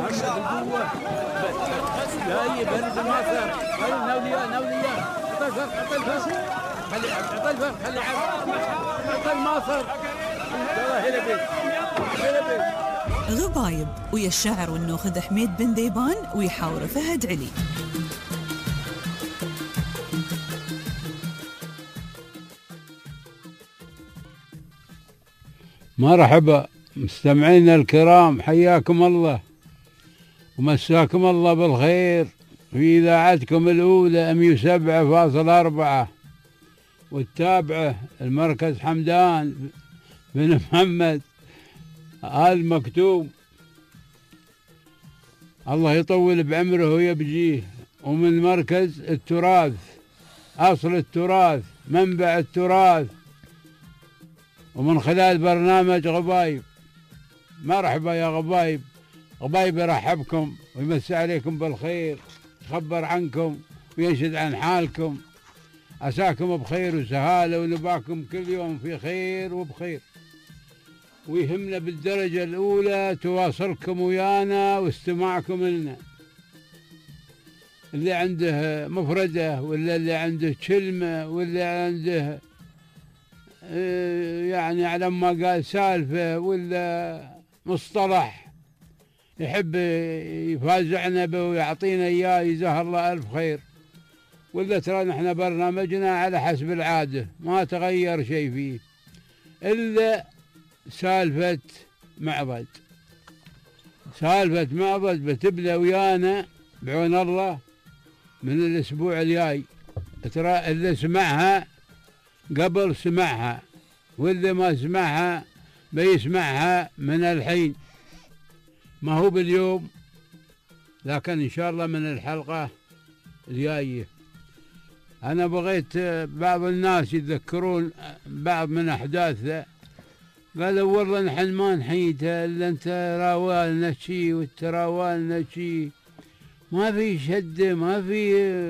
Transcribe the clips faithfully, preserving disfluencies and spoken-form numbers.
بالقوة. جاي برد الماصر. خلي ناوليا ناوليا. عطى الفرق عطى الفرق. خلي عطى الفرق خلي عطى الماصر. يلا هلا بيك. هلا بيك. غبايب ويا الشاعر والنوخذ حميد بن ذيبان ويحاور فهد علي. مرحبا مستمعينا الكرام، حياكم الله ومساكم الله بالخير في إذاعتكم الأولى أم سبعة فاصلة أربعة، والتابعة المركز حمدان بن محمد آل مكتوم، الله يطول بعمره ويبجيه. ومن مركز التراث، أصل التراث، منبع التراث، ومن خلال برنامج غبايب. مرحبا يا غبايب. غبايب يرحبكم ويمسي عليكم بالخير، يخبر عنكم وينشد عن حالكم، عساكم بخير وسهالة ونباكم كل يوم في خير وبخير. ويهمنا بالدرجة الأولى تواصلكم ويانا واستماعكم لنا، اللي عنده مفردة ولا اللي عنده كلمة ولا عنده يعني على ما قال سالفة ولا مصطلح يحب يفازعنا به ويعطينا إياه، جزاه الله ألف خير. ولا ترى نحن برنامجنا على حسب العادة ما تغير شيء فيه إلا سالفة معبد. سالفة معبد بتبدأ ويانا بعون الله من الأسبوع الجاي. ترى اللي سمعها قبل سمعها، واللي ما سمعها بيسمعها من الحين، ما هو باليوم لكن إن شاء الله من الحلقة الجاية. أنا بغيت بعض الناس يتذكرون بعض من أحداثه، قالوا والله نحن ما نحيته إلا أنت راوالنا شي والتراوالنا شي، ما في شدة، ما في،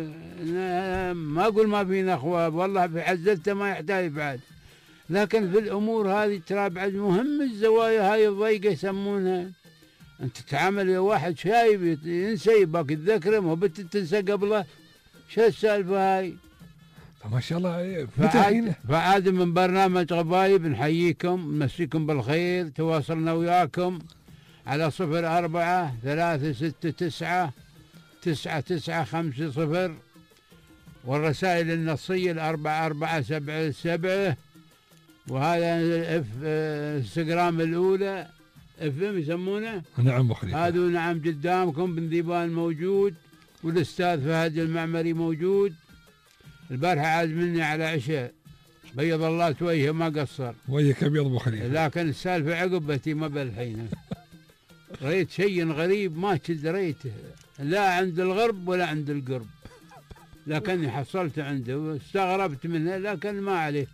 ما أقول ما في نخوة، والله في حزلته ما يحتاج بعد، لكن في الأمور هذه ترى بعد مهم الزوايا هاي الضيقة يسمونها. أنت تتعامل ويا واحد شايب ينسى يباك تذكره، ما بت تنسى قبله، شو السالفة هاي؟ ما شاء الله. فعاد, فعاد من برنامج غبايب نحييكم نمسيكم بالخير. تواصلنا وياكم على صفر أربعة ثلاثة ستة تسعة تسعة تسعة خمسة صفر، والرسائل النصية الأربعة أربعة سبعة سبعة، وهذا الاف انستغرام الأولى اف ام يسمونه. نعم بخليفة. هذا نعم قدامكم. بن ذيبان موجود، والأستاذ فهد المعمري موجود. البارحة عاد مني على عشاء، بيض الله توجهه ما قصر. وجهك أبيض أبو خليفة. لكن السالفة عقبتي ما بالحين. رأيت شيء غريب ما كنت رأيته لا عند الغرب ولا عند القرب، لكني حصلت عنده واستغربت منه، لكن ما عليه،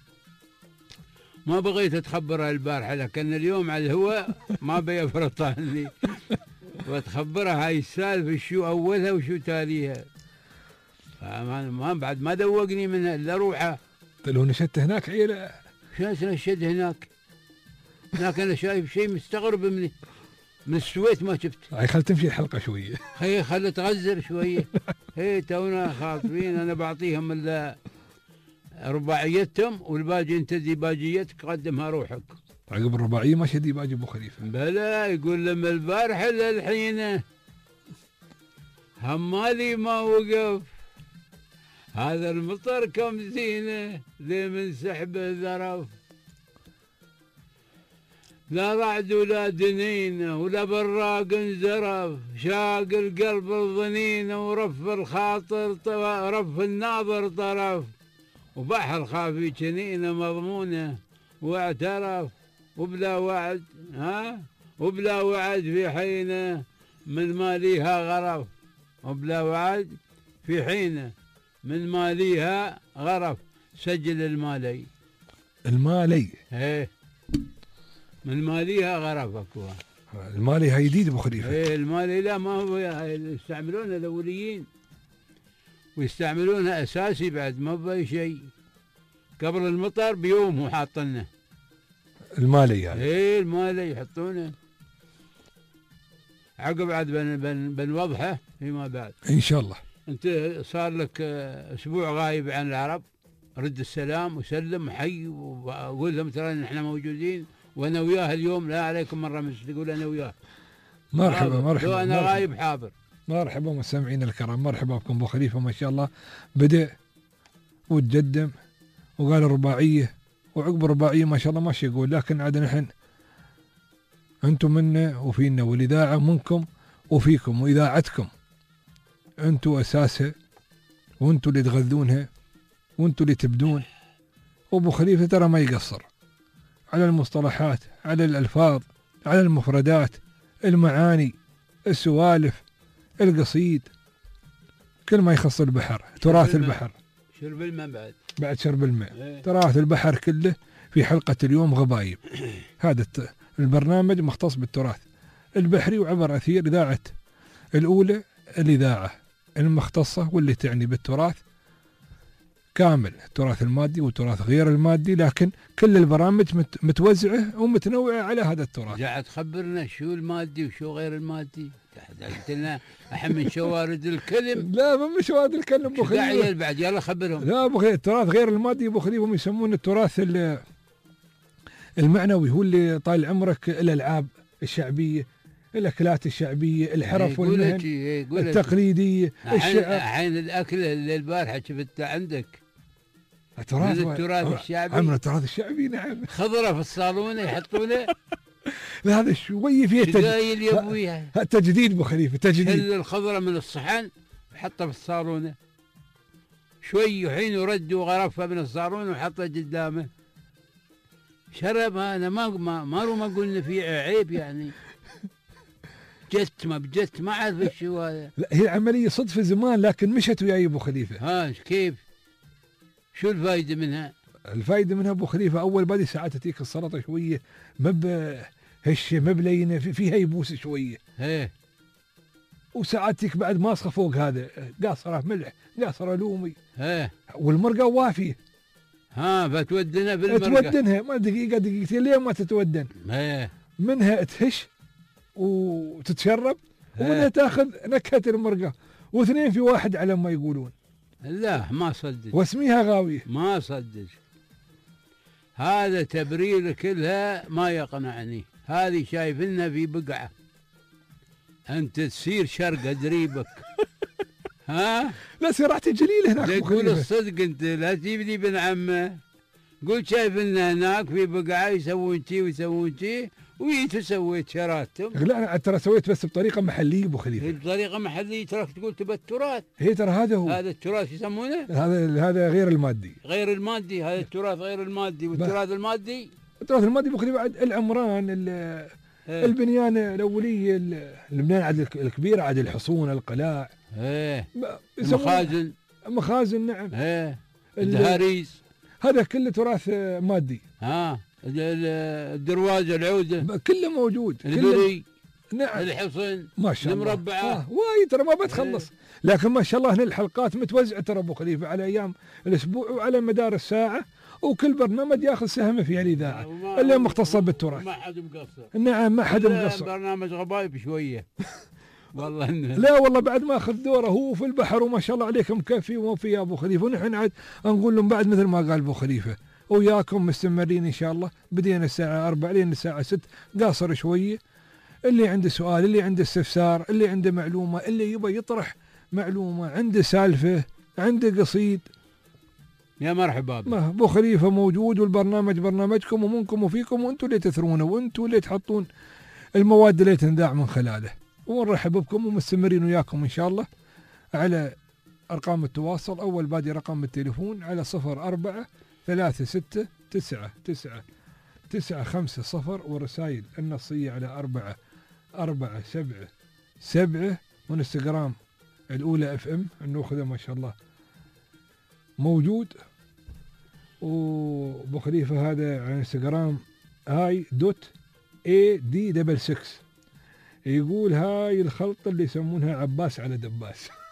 ما بغيت أتخبرها البارحة، لكن اليوم على الهواء ما بيفرطها لي وتخبرها هاي السالفة شو أولها وشو تاليها. ما بعد ما دوقني منها إلا روحه. لو نشدت هناك عيلة شو نشد هناك؟ هناك أنا شايف شيء مستغرب منه، من السويت ما شفت. هاي خل تمشي الحلقة شوية. هي خل تغزر شوية. هي تونا خاطبين، أنا بعطيهم إلا رباعيتهم والباقي أنت ديباجيتك قدمها روحك. عقب الرباعية ما شدي باجي أبو خليفة. بلا يقول لما البارحة للحين همالي ما وقف، هذا المطر كم زينة ذي من سحبه ذرف، لا رعد ولا دنينة ولا براق انزرف، شاق القلب الظنينة ورف الخاطر رف الناظر طرف، وبحر خافي جنينة مضمونة واعترف، وبلا وعد ها وبلا وعد في حينه من ماليها غرف، وبلا وعد في حينه من ماليها غرف. سجل المالي. المالي ايه من ماليها غرف اكو. المالي هاي جديد ابو خليفه. ايه المالي لا ما هو يستعملونه الاوليين ويستعملونها اساسي بعد ما بأي شيء. قبل المطر بيوم وحاطنه المالي يعني. ايه المالي يحطونه عقب عاد بن بن بنوضحه فيما بعد. ان شاء الله. انت صار لك آه، اسبوع غايب عن العرب، رد السلام وسلم وحي وقول لهم ترى نحن موجودين وانا وياه اليوم، لا عليكم مره مش تقول انا وياه. مرحبا لو مرحبا انا مرحبا. غايب حاضر. مرحبا مستمعينا الكرام، مرحبا بكم. ابو خليفه ما شاء الله بدأ وتقدم وقال الرباعيه، وعقب الرباعيه ما شاء الله ماشي يقول، لكن عاد نحن انتم منا وفينا، والاذاعه منكم وفيكم، واذاعتكم انتم اساسها، وانتم اللي تغذونها، وانتم اللي تبدون. وابو خليفه ترى ما يقصر على المصطلحات، على الالفاظ، على المفردات، المعاني، السوالف، القصيد، كل ما يخص البحر، تراث الماء. البحر. شرب الماء بعد. بعد شرب الماء، إيه. تراث البحر كله في حلقة اليوم غبايب. هذا الت- البرنامج مختص بالتراث البحري، وعبر أثير إذاعة الأولى، الإذاعة المختصة واللي تعني بالتراث كامل، التراث المادي والتراث غير المادي، لكن كل البرامج مت- متوزعة ومتنوعة على هذا التراث. قاعد تخبرنا شو المادي وشو غير المادي، قلت لنا الحين من شوارد الكلم. لا ما مش هذا الكلام ابو شو داعي خليفه. بعد، يلا خبرهم. لا ابو خليفه، التراث غير المادي ابو خليفه هم يسمونه التراث ال- المعنوي، هو اللي طال عمرك الالعاب الشعبيه، الاكلات الشعبيه، الحرف والمهن التقليديه، الشعر. الشعر. الحين الاكل اللي البارحه شفته عندك التراث من التراث الشعبي. عمنا التراث الشعبي نعم. خضره في الصالون يحطونه. لا هذا شوي فيه تج... شقايل يا ابويا. ه- تجديد ابو خليفه، تجديد. هل الخضره من الصحن وحطها في الصالونه شوي، وحين يرد وغرفها من الصالون وحطها قدامه شرب. انا ما ما ما رو ما قلنا فيه عيب يعني. جت ما بجت ما اعرف شو هذا. لا هي عمليه صدفه زمان، لكن مشت وياي ابو خليفه. ها كيف؟ شو الفائده منها؟ الفائده منها ابو خليفه، اول بادي ساعات تجيك السلطه شويه مب هشه مبلينه في- فيها يبوس شويه، ايه وساعات تجيك بعد ماسخه فوق هذا، قاصره ملح، قاصره لومي، ايه والمرقه وافيه. ها فتودنا بالمرقه. تودنها ما دقيقه دقيقتين لين ما تتودن، ايه منها تهش وتتشرب، إيه. ومنها تاخذ نكهه المرقه، واثنين في واحد على ما يقولون، لا ما صدق واسميها غاويه. ما صدق. هذا تبرير كلها ما يقنعني. هذه شايفينها في بقعة، أنت تسير شرقة دريبك. ها لا سرعه الجليل هناك أبو تقول خليفة. الصدق، أنت لا تجيب لي بن عمه. قول شايفينها هناك في بقعة يسوون شي ويسوون شي، ويتو سويت شراتهم. لا انا ترى سويت بس بطريقه محليه ابو خليفه. هي بطريقة محلية تراك تقول تبى التراث. هي ترى هذا هو، هذا التراث يسمونه هذا هذا غير المادي. غير المادي. هذا التراث غير المادي، والتراث المادي التراث المادي ابو خليفه عاد العمران، ال- ايه البنيان الاوليه، ال- البنيان عاد الك- الكبيره، عاد الحصون، القلاع، ايه ما- يسمونها المخازن. مخازن نعم. ايه ال- الدهاريز. هذا كله تراث آه، مادي، ها ال- ال- الدروازه العوده، ب- كله موجود، كله البري، نعم الحصن، ما شاء الله. المربعة. آه وايد ترى ما بتخلص، لكن ما شاء الله هنا الحلقات متوزعه ترى ابو خليفه على ايام الاسبوع وعلى مدار الساعه، وكل برنامج ياخذ سهمه في الاذاعه وما- اللي مختصه بالتراث. ما حد مقصر. نعم ما حد إلا مقصر. برنامج غبايب شويه. والله انه لا والله بعد ما اخذ دوره هو في البحر، وما شاء الله عليكم مكفي وموفي يا ابو خليفه، ونحن عاد نقول لهم بعد مثل ما قال ابو خليفه، وياكم مستمرين ان شاء الله. بدينا الساعه أربعة لين الساعه ستة، قاصر شويه. اللي عنده سؤال، اللي عنده استفسار، اللي عنده معلومه، اللي يبغى يطرح معلومه، عنده سالفه، عنده قصيد، يا مرحبا بك. ما ابو خليفه موجود، والبرنامج برنامجكم ومنكم وفيكم، وانتم اللي تثرونه، وانتم اللي تحطون المواد اللي تنذاع من خلاله. ونرحب بكم ومستمرين وياكم ان شاء الله على ارقام التواصل. اول بادي رقم التليفون على صفر أربعة ثلاثة ستة تسعة تسعة تسعة خمسة صفر، ورسائل النصية على أربعة أربعة سبعة سبعة، وانستغرام الأولى اف ام النوخذة ما شاء الله موجود. وابو خليفه هذا على انستغرام هاي دوت اي دي دبل سكس، يقول هاي الخلطه اللي يسمونها عباس على دباس.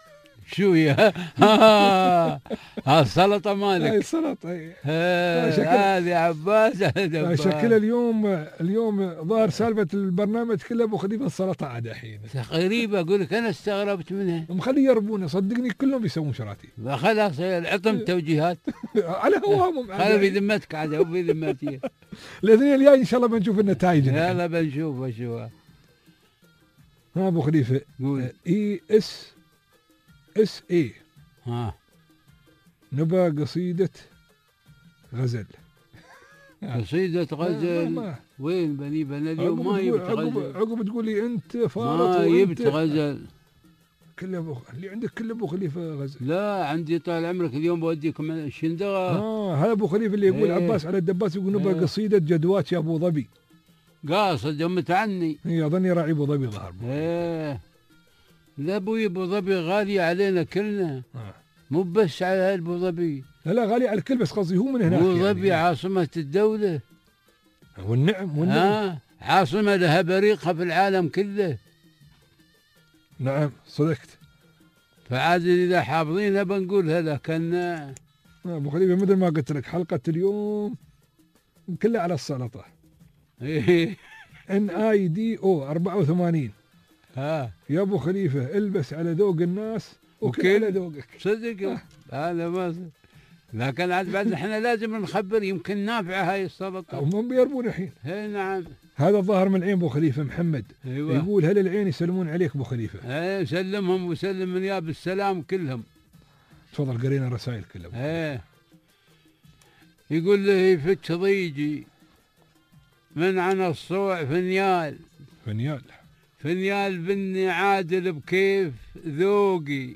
شو يا ها السلطة هاي مالك. السلطة هي. ها، شكل- هذه عباس هذا دباس. شكل اليوم اليوم ظاهر سالفة البرنامج كله ابو خليفة السلطة عاد الحين غريبة أقول لك، أنا استغربت منها. مخلي يربونه صدقني كلهم يسوون شراتي خلاص عطهم توجيهات. على هواهم خلي في ذمتك عاد أو في ذمتي. الاثنين الجاي ان شاء الله بنشوف النتائج. يلا بنشوف شو. ها ابو خليفة قول. اي اس اس اي ها نبى قصيدة غزل. قصيدة ما- غزل. ما- وين بني بنا اليوم عقب ما تقول- جبت عقب غزل. عقب تقول لي انت فارط ما وانت جبت غزل. كله ابو اللي عندك كله ابو خليفة غزل. لا عندي طال عمرك اليوم بوديكم الشندقة. اه هذا ابو خليفة اللي يقول إيه. عباس على الدباس يقول نبى إيه. قصيدة جدوات يا ابو ظبي. قاصد يمت عني. هي اظني راعي ابو ظبي ظهر. ايه لا ابوي ابو ظبي غالية علينا كلنا، آه. مو بس على ابو ظبي. لا لا غالي على الكل بس قصدي هو من هناك ابو ظبي يعني. عاصمة الدولة. والنعم والنعم. ها عاصمة لها بريقها في العالم كله. نعم صدقت. فعاد اذا حافظينها بنقول هذا كان. آه، ابو خليفة مثل ما قلت لك حلقة اليوم كلها على السلطة. إيه. ان اي دي او أربعة وثمانين. ها يا ابو خليفة البس على ذوق الناس وكل وكل- على ذوقك. صدق هذا ما صدق. لكن عاد بعد احنا لازم نخبر يمكن نافعه هاي السلطه. هم بيربون الحين. اي نعم. هذا الظاهر من عين ابو خليفة محمد. ايوه. يقول هل العين يسلمون عليك ابو خليفة؟ ايه سلمهم وسلم من ياب السلام كلهم. تفضل قرينا الرسائل كلها. ايه يقول له يفك ضيجي من عن الصوع فنيال، فنيال. فنيال بني عادل بكيف ذوقي،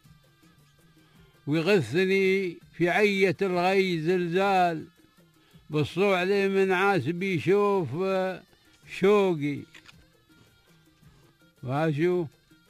ويغثني في عية الغي زلزال، بالصوع لي من عاسب يشوف شوقي. واشو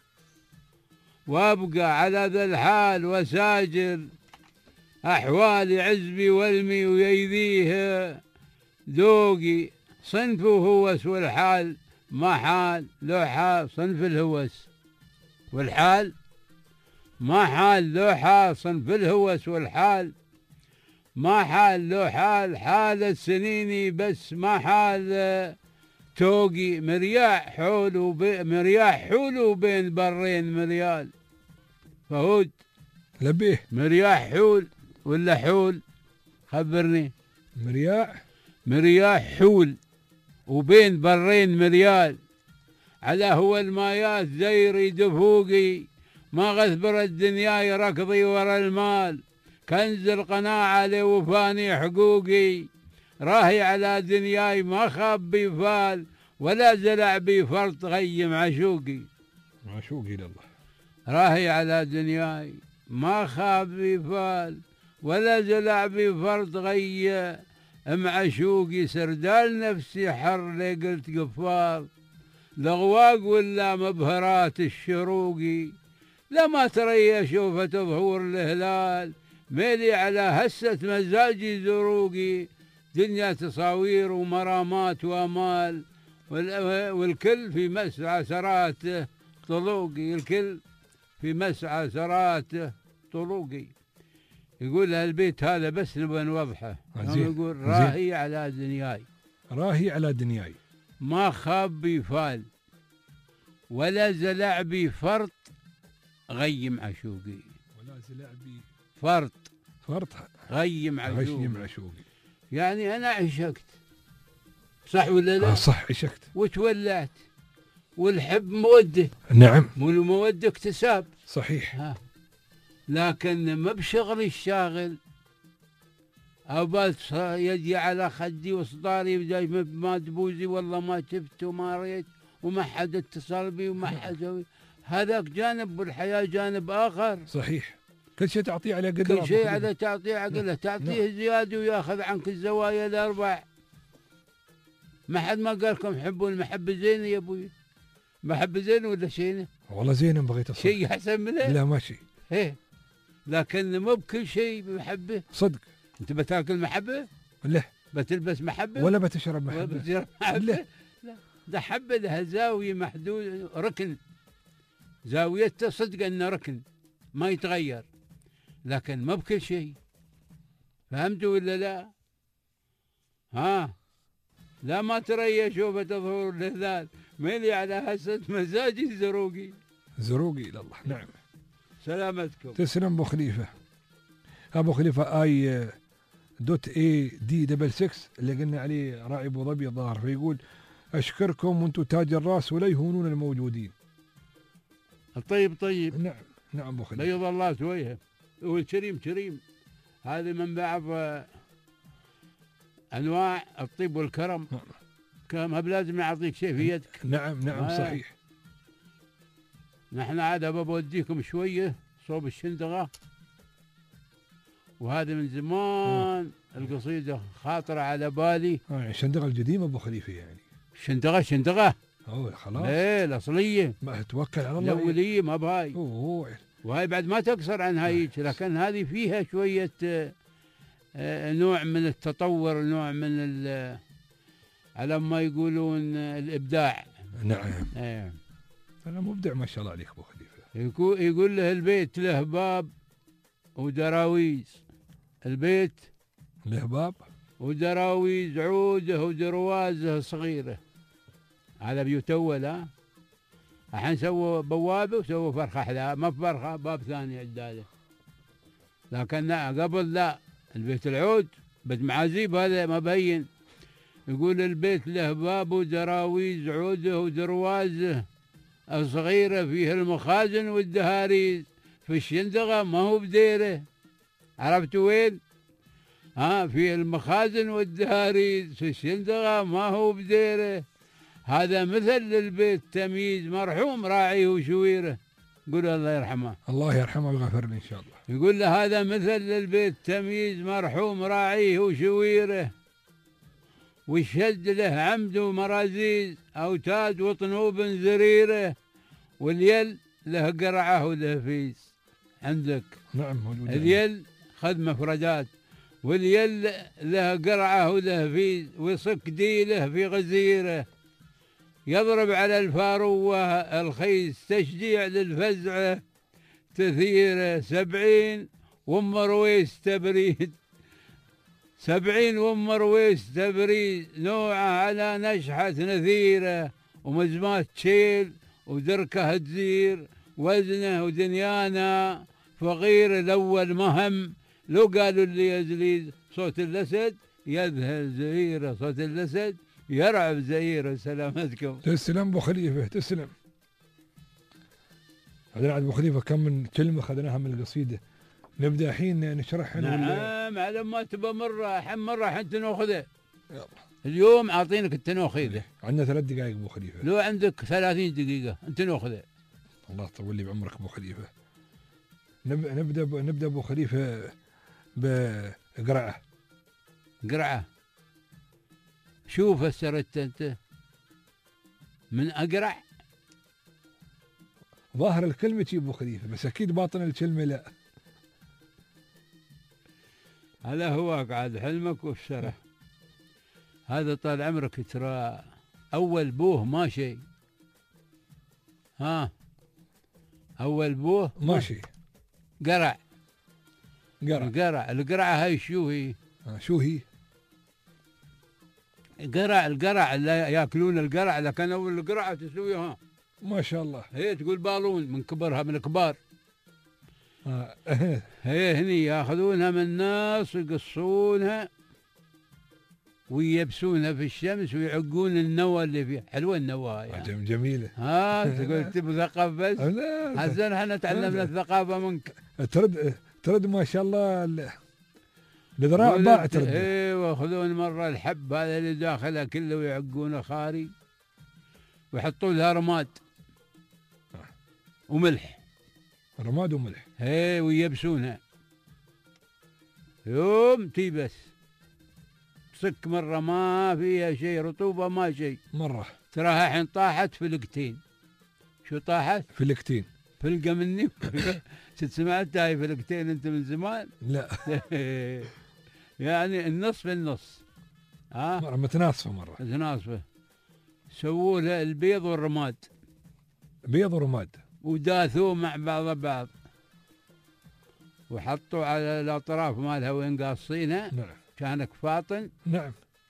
وابقى على ذا الحال وساجر احوالي عزبي والمي ويذيه ذوقي. صنفه هوس والحال ما حال لو حال، صنف الهوس والحال ما حال لو حال، صنف الهوس والحال ما حال لو حال، حال سنيني بس ما حال توقي. مرياح حول وبي مرياح حول وبين برين مريال. فهود لبيه. مرياح حول ولا حول؟ خبرني. مرياح. مرياح حول وبين برين مريال، على هو المايات زيري دفوقي، ما غثبر الدنيا ركضي ورا المال، كنز القناعة لوفاني حقوقي، راهي على دنياي ما خاب بي فال، ولا زلع بي فرط غيم عشوقي. عشوقي لله. راهي على دنياي ما خاب بي فال، ولا زلع بي فرط غيم معشوقي. سردال نفسي حر لي قلت قفار، لغواق ولا مبهرات الشروقي، لما تري شوفة ظهور الهلال، ميلي على هسة مزاجي زروقي. دنيا تصاوير ومرامات وامال، والكل في مسعى سراته طلوقي، الكل في مسعى سراته طلوقي. يقول البيت هذا بس نبغى نوضحه. يقول راهي على دنياي، راهي على دنياي ما خاب بي فال، ولا زلع بي فرط غيم عشوقي. ولا زلع بي فرط فرط غيم عشوقي. غيم عشوقي. يعني أنا عشقت، صح ولا لا؟ آه صح عشقت. وتولعت، والحب مودة. نعم. والمودة اكتساب. صحيح. ها. لكن ما بشغلي الشاغل، أو بس يدي على خدي وصداري ما تبوزي، والله ما شفت وما ريت وما حد اتصل بي وما حد. هذاك جانب، والحياة جانب آخر. صحيح. كل شيء تعطيه على قدر. كل شيء على تعطيه عقله، تعطيه زيادة وياخذ عنك الزوايا الأربع. ما حد ما قال لكم حبوا المحبة زينة يا أبوي؟ محبة زينة ولا شينة؟ والله زينة بغيت أصدق. شيء أحسن منها؟ لا ماشي. إيه لكن مو بكل شيء محبة. صدق. أنت بتاكل محبة؟ لا. بتلبس محبة؟ ولا بتشرب ولا محبة. بتشرب محبة؟ لا. لا، ده حبة لها زاوية محدودة، ركن، زاويتها صدق أنه ركن. ما يتغير، لكن ما بكل شيء. فهمتوا ولا لا؟ ها لا ما تريا شوفة ظهور الهلال ميلي على هسة مزاجي الزروقي. زروقي إلى الله. نعم سلامتكم. تسلم أبو خليفة. أبو خليفة آي دوت اي دي دبل سكس اللي قلنا عليه راعي أبو ظبي الظاهر، فيقول أشكركم وأنتم تاج الراس ولا يهونون الموجودين. طيب طيب. نعم نعم أبو خليفة. بيض الله سويها. والكريم كريم، هذه من بعض أنواع الطيب والكرم. نعم. كم هب لازم يعطيك شيء في يدك. نعم نعم آه. صحيح. نحن عاد بوديكم شوية صوب الشندقة، وهذا من زمان القصيدة خاطرة على بالي. آه الشندقة القديمة أبو خليفة يعني. شندقة شندقة أوه خلاص. ايه الأصلية ما توكل على الله. الأولية ما بهاي. أوه. وهاي بعد ما تقصر عن هاي، لكن هذه فيها شوية آه نوع من التطور، نوع من على ما يقولون الإبداع. نعم. ايه أنا مبدع ما شاء الله عليك أبو خليفة. يقول, يقول له البيت له باب ودراويز، البيت له باب ودراويز، عوده ودروازه صغيرة على بيوت أول. ها الحين سووا بوابة وسووا فرخة أحلى، ما فرخة باب ثاني عداله. لكن قبل لا، البيت العود بد معازيب هذا ما بين. يقول البيت له باب ودراويز، عوده ودروازه صغيرة، فيه المخازن والدهاريز. في الشندقة ما هو بديره، عرفتوا وين؟ ها فيه المخازن والدهاريز في الشندقة ما هو بديره. هذا مثل للبيت تمييز، مرحوم راعيه وشويره. قول الله يرحمه. الله يرحمه ويغفر له إن شاء الله. يقول له هذا مثل للبيت تمييز، مرحوم راعيه وشويره، والشد له عمد ومرازيز، أوتاد وطنوب زريره، واليل له قرعة وله فيس. عندك نعم موجود. اليل خذ مفردات، واليل له قرعة وله فيس، وصك ديله في غزيره، يضرب على الفاروة الخيس، تشجيع للفزعة تثيره، سبعين وام رويس تبريد، سبعين وام رويس تبريد، نوعه على نشحة نثيره، ومزمات شيل ودركه تزير، وزنه ودنيانا فقير الأول مهم. لو قالوا اللي يزليز صوت الأسد يذهل زهيره، صوت الأسد يرعب زهيره. سلامتكم. تسلم أبو خليفة تسلم. هذا أبو خليفة كم من كلمة أخذناها من القصيدة، نبدأ الحين نشرحها. نعم على ما تبى مرة حين مرة حين تنوخذه. اليوم أعطينك التنوخيذة. عندنا ثلاث دقائق أبو خليفة. لو عندك ثلاثين دقيقة أنت نوخذه. الله يطول لي بعمرك أبو خليفة. نبدأ نبدأ أبو خليفة بقرعة. قرعة شو فسرت أنت من أقرع؟ ظاهر الكلمة شي أبو خليفة، بس أكيد باطن الكلمة لا. هذا هو قاعد حلمك وفسره. هذا طال عمرك ترى أول بوه ما شيء. ها أول بوه ماشي. قرع. قرع. القرع القرعة هاي شو هي؟ آه شو هي؟ قرع القرع اللي ياكلون القرع، لكن أول القرعة تسويها ما شاء الله. هي تقول بالون من كبرها من الكبار. آه. هي هني ياخذونها من الناس ويقصونها ويبسونها في الشمس ويعقون النوى اللي فيها. حلوة النوى يعني. جميلة. ها تقول تبي ثقافة بس؟ حسن احنا تعلمنا الثقافة منك. ترد ترد ما شاء الله الذراع باع ترد. ايوه ياخذون مرة الحب هذا اللي داخلها كله ويعقونه خاري ويحطون لها رماد وملح. رماد وملح. ايه ويبسونها. يوم تيبس صك مرة ما فيها شيء، رطوبة ما شيء. مرة تراها الحين طاحت فلقتين. شو طاحت؟ فلقتين. فلقة مني. شد سمعت هاي فلقتين انت من زمان؟ لا. يعني النص في النص. ها؟ مرة متناصفة مرة. متناصفة. سووا لها البيض والرماد. بيض ورماد. وداثوه مع بعض بعض. وحطوا على الأطراف مالها وين قاصينها نعم كانك فاطن، نعم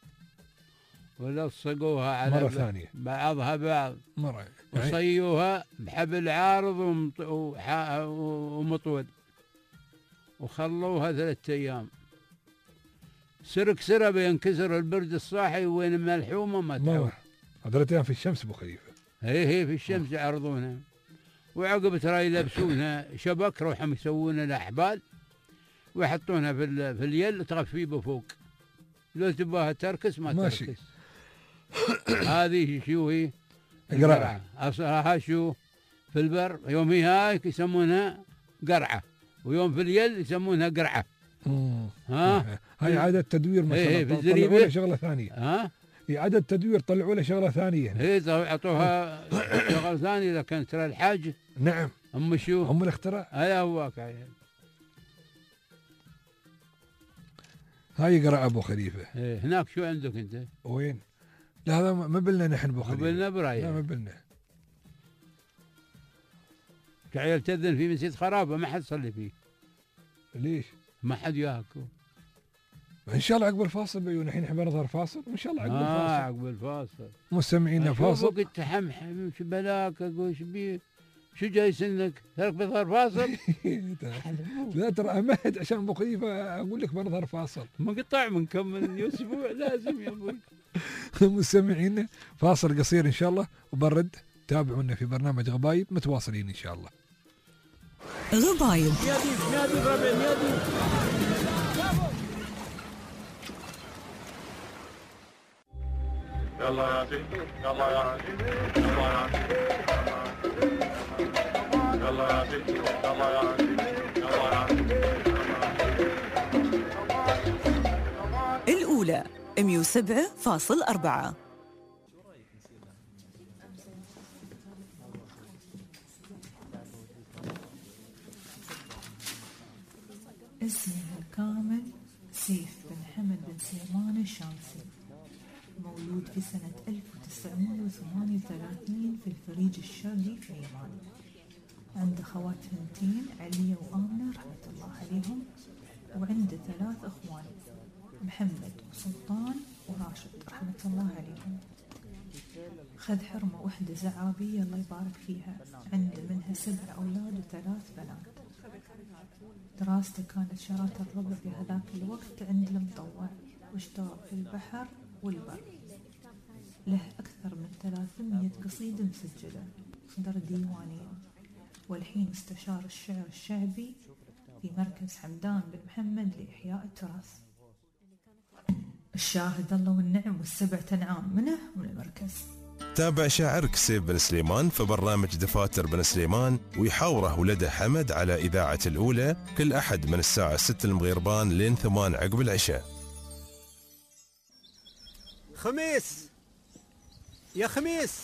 ولصقوها على مرة ثانية بعضها بعض، مرة وصيوها بحبل عارض ومط... وح... ومطول، وخلوها ثلاثة أيام. سرك سرة بينكسر البرد الصاحي وين ملحومة ما تحوم. ثلاثة أيام في الشمس أبو خليفة. هي هي في الشمس يعرضونها، وعقب ترى يلبسونها شبك، روحهم يسوون الأحبال ويحطونها في في اليل تغفي بفوق، لو تباها تركس ما ماشي. تركس. هذه شو هي؟ قرعة. أصلها شو في البر يوم هي هاي يسمونها قرعة، ويوم في اليل يسمونها قرعة. ها هاي عادة تدوير ما شاء الله، طلعوا له شغلة ثانية. ها هي عادة تدوير طلعوا له شغلة ثانية. هي عطوها شغلة ثانية إذا كانت ترى الحاج. نعم. أم شو؟ أم الاختراع. هذا هو كاين. هاي قرعة أبو خليفة. إيه هناك شو عندك أنت؟ وين؟ لا هذا ما بلنا نحن أبو خليفة. ما بلنا براية. لا ما بلنا. كعيال تذن في مسجد خرابة ما حد صلي فيه. ليش؟ ما حد ياكل. ان شاء الله عقب الفاصل بيون الحين احنا بنظهر فاصل وان شاء الله عقب آه الفاصل. عقب الفاصل. مستمعينا فاصل. اشوفك تحمحم شو بلاك اقول شو بيه؟ شو جاي سنك؟ ترك بنظهر فاصل؟ لا ترى امهد عشان ابو خليفه اقول لك بنظهر فاصل. مقطع منكمل اسبوع لازم يا ابوي. مستمعينا فاصل قصير ان شاء الله وبرد. تابعونا في برنامج غبايب متواصلين ان شاء الله. غبايب. يا ديب يا ديب ربع يا ديب. يلا يا سيدي يلا يا سيدي يلا يا سيدي يلا يا سيدي يلا يا سيدي يلا يا سيدي. الأولى مية وسبعة فاصل أربعة. اسمه الكامل سيف بن حمد بن سليمان الشامسي، مولود في سنة ألف وتسعمائة وثمانية وثلاثين في الفريج الشرقي في عمان. عنده خوات ثنتين علية وآمنة رحمة الله عليهم، وعنده ثلاث أخوان محمد وسلطان وراشد رحمة الله عليهم. خذ حرمة وحدة زعابية الله يبارك فيها، عنده منها سبع أولاد وثلاث بنات. دراسته كانت شراكة الربع في هذاك الوقت عند المطوع، واشتغل في البحر والبر. له أكثر من ثلاثمائة قصيدة مسجلة، صدر ديوانين، والحين مستشار الشعر الشعبي في مركز حمدان بن محمد لإحياء التراث. الشاهد الله والنعم والسبع أنعام منه من المركز. تابع شاعرك سيف بن سليمان في برنامج دفاتر بن سليمان ويحاوره ولده حمد على إذاعة الأولى كل أحد من الساعة ستة المغيربان لين ثمان عقب العشاء. خميس يا خميس،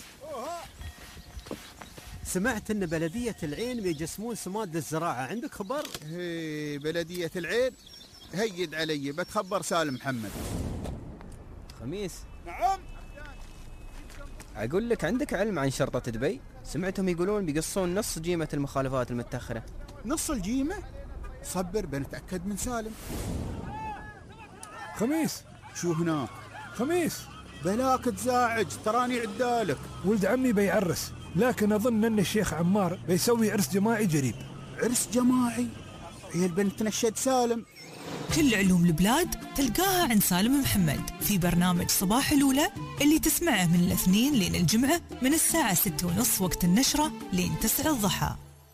سمعت ان بلدية العين بيجسمون سماد للزراعة، عندك خبر؟ هي بلدية العين هيد علي بتخبر سالم محمد. خميس. نعم. أقول لك عندك علم عن شرطة دبي؟ سمعتهم يقولون بيقصون نص جيمة المخالفات المتأخرة. نص الجيمة؟ صبر بنتأكد من سالم. خميس. شو هناك؟ خميس. بلاك تزاعج تراني عدالك. ولد عمي بيعرس، لكن أظن أن الشيخ عمار بيسوي عرس جماعي قريب. عرس جماعي؟ هي البنت نشد سالم. كل علوم البلاد تلقاها عند سالم محمد في برنامج صباح الأولى اللي تسمعه من الاثنين لين الجمعة من الساعة ستة ونص وقت النشرة لين تسعة الضحى.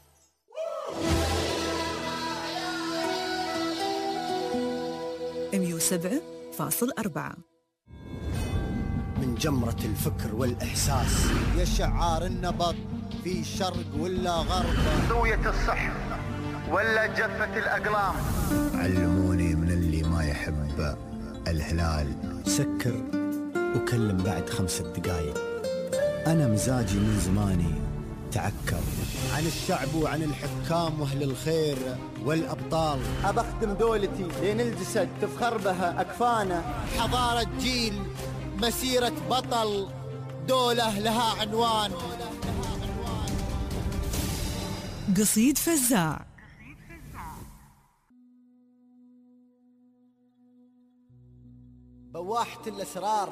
مية وسبعة فاصل أربعة. من جمرة الفكر والإحساس يا شعار النبض في شرق ولا غرب، ذوية الصح ولا جفة الأقلام. علموني من اللي ما يحب الهلال سكر وكلم بعد خمس دقايق. أنا مزاجي من زماني تعكر عن الشعب وعن الحكام وأهل الخير والأبطال. أبخدم دولتي لين الجسد تفخر بها أكفانا. حضارة جيل مسيرة بطل، دولة لها عنوان. قصيد فزاع. بواحة الأسرار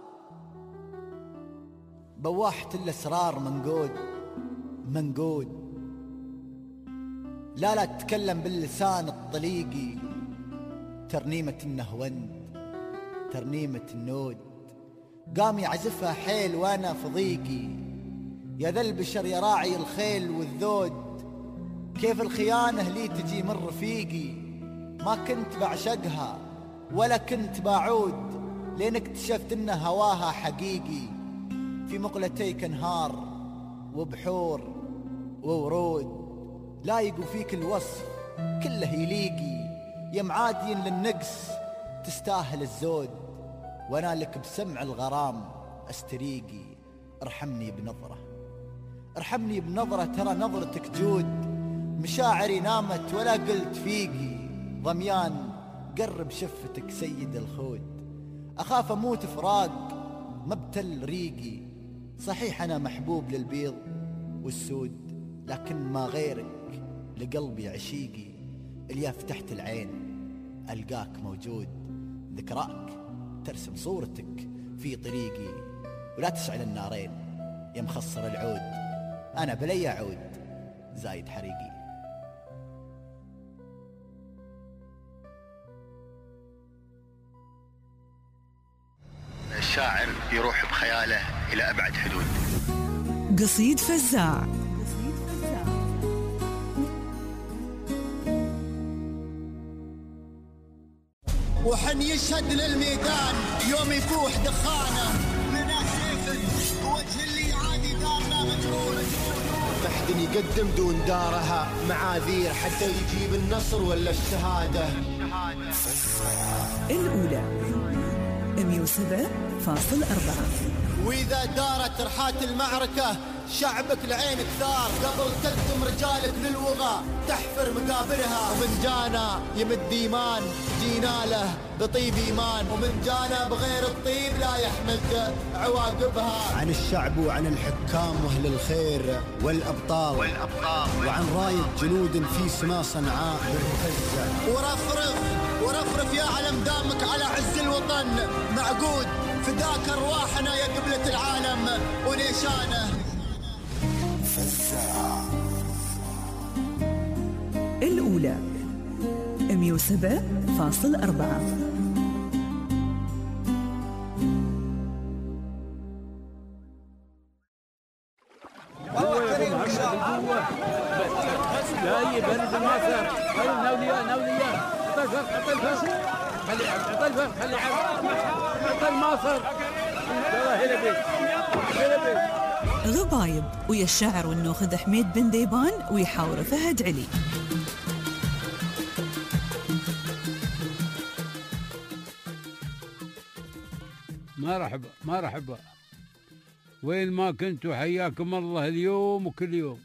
بواحة الأسرار منقود منقود لا لا تتكلم باللسان الطليقي، ترنيمة النهوند ترنيمة النود قام يعزفها حيل وانا في ضيقي. يا ذا البشر يا راعي الخيل والذود، كيف الخيانة لي تجي من رفيقي. ما كنت بعشقها ولا كنت بعود، لين اكتشفت ان هواها حقيقي. في مقلتيك انهار وبحور وورود، لايقوا فيك الوصف كله يليقي. يا معادين للنقص تستاهل الزود، وانا لك بسمع الغرام استريقي. ارحمني بنظرة ارحمني بنظرة، ترى نظرتك جود. مشاعري نامت ولا قلت فيقي، ضميان قرب شفتك سيد الخود. اخاف اموت فراق مبتل ريقي. صحيح انا محبوب للبيض والسود، لكن ما غيرك لقلبي عشيقي. اليا فتحت العين القاك موجود، ذكراك ترسم صورتك في طريقي. ولا تشعل النارين يا مخصر العود، انا بلي عود زايد حريقي. الشاعر يروح بخياله إلى أبعد حدود. قصيد فزاع. وحن يشهد للميدان يوم يفوح دخانه، لنا سيف بوجه اللي عادي دارنا مجهول. تحت يقدم دون دارها معاذير حتى يجيب النصر ولا الشهادة. الأولى مئة وسبعة فاصل أربعة. وإذا دارت رحات المعركة شعبك العين كثار، قبل تقدم رجالك للوغى تحفر مقابرها. ومن جانا يمد إيمان جينا له بطيب إيمان، ومن جانا بغير الطيب لا يحمد عواقبها. عن الشعب وعن الحكام وأهل الخير والأبطال, والأبطال وعن راية جنود في سما صنعاء بالفزة. ورفرف ورفرف يا علم دامك على عز الوطن معقود، فداك أرواحنا يا قبلة العالم ونيشانه. الأولى مئة وسبعة فاصل أربعة. جاي برد المصر. خلي نوليا نوليا عطى الفرق عطى الفرق خلي عطى الفرق خلي عطى المصر. يلا هلا بيك هلا بيك. غبايب ويا الشاعر والنوخذ حميد بن ديبان ويحاور فهد علي. مرحبا مرحبا، وين ما كنتوا حياكم الله اليوم وكل يوم.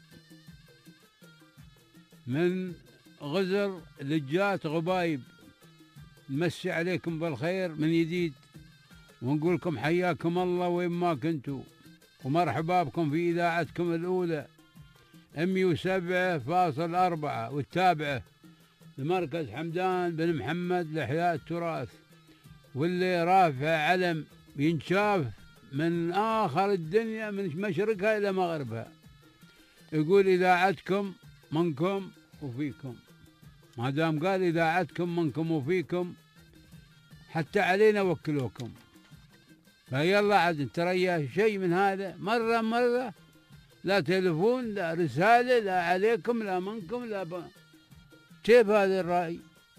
من غزر لجات غبايب نمسي عليكم بالخير من جديد، ونقول لكم حياكم الله وين ما كنتوا، ومرحبا بكم في إذاعتكم الأولى مئة وسبعة فاصل أربعة، والتابعة لمركز حمدان بن محمد لإحياء التراث، واللي رافع علم ينشاف من آخر الدنيا من مشرقها إلى مغربها. يقول إذاعتكم منكم وفيكم، ما دام قال إذاعتكم منكم وفيكم حتى علينا وكلوكم. فيلا عاد تريا شيء من هذا مرة مرة، لا تلفون لا رسالة لا عليكم لا منكم لا ب... كيف هذا الرأي؟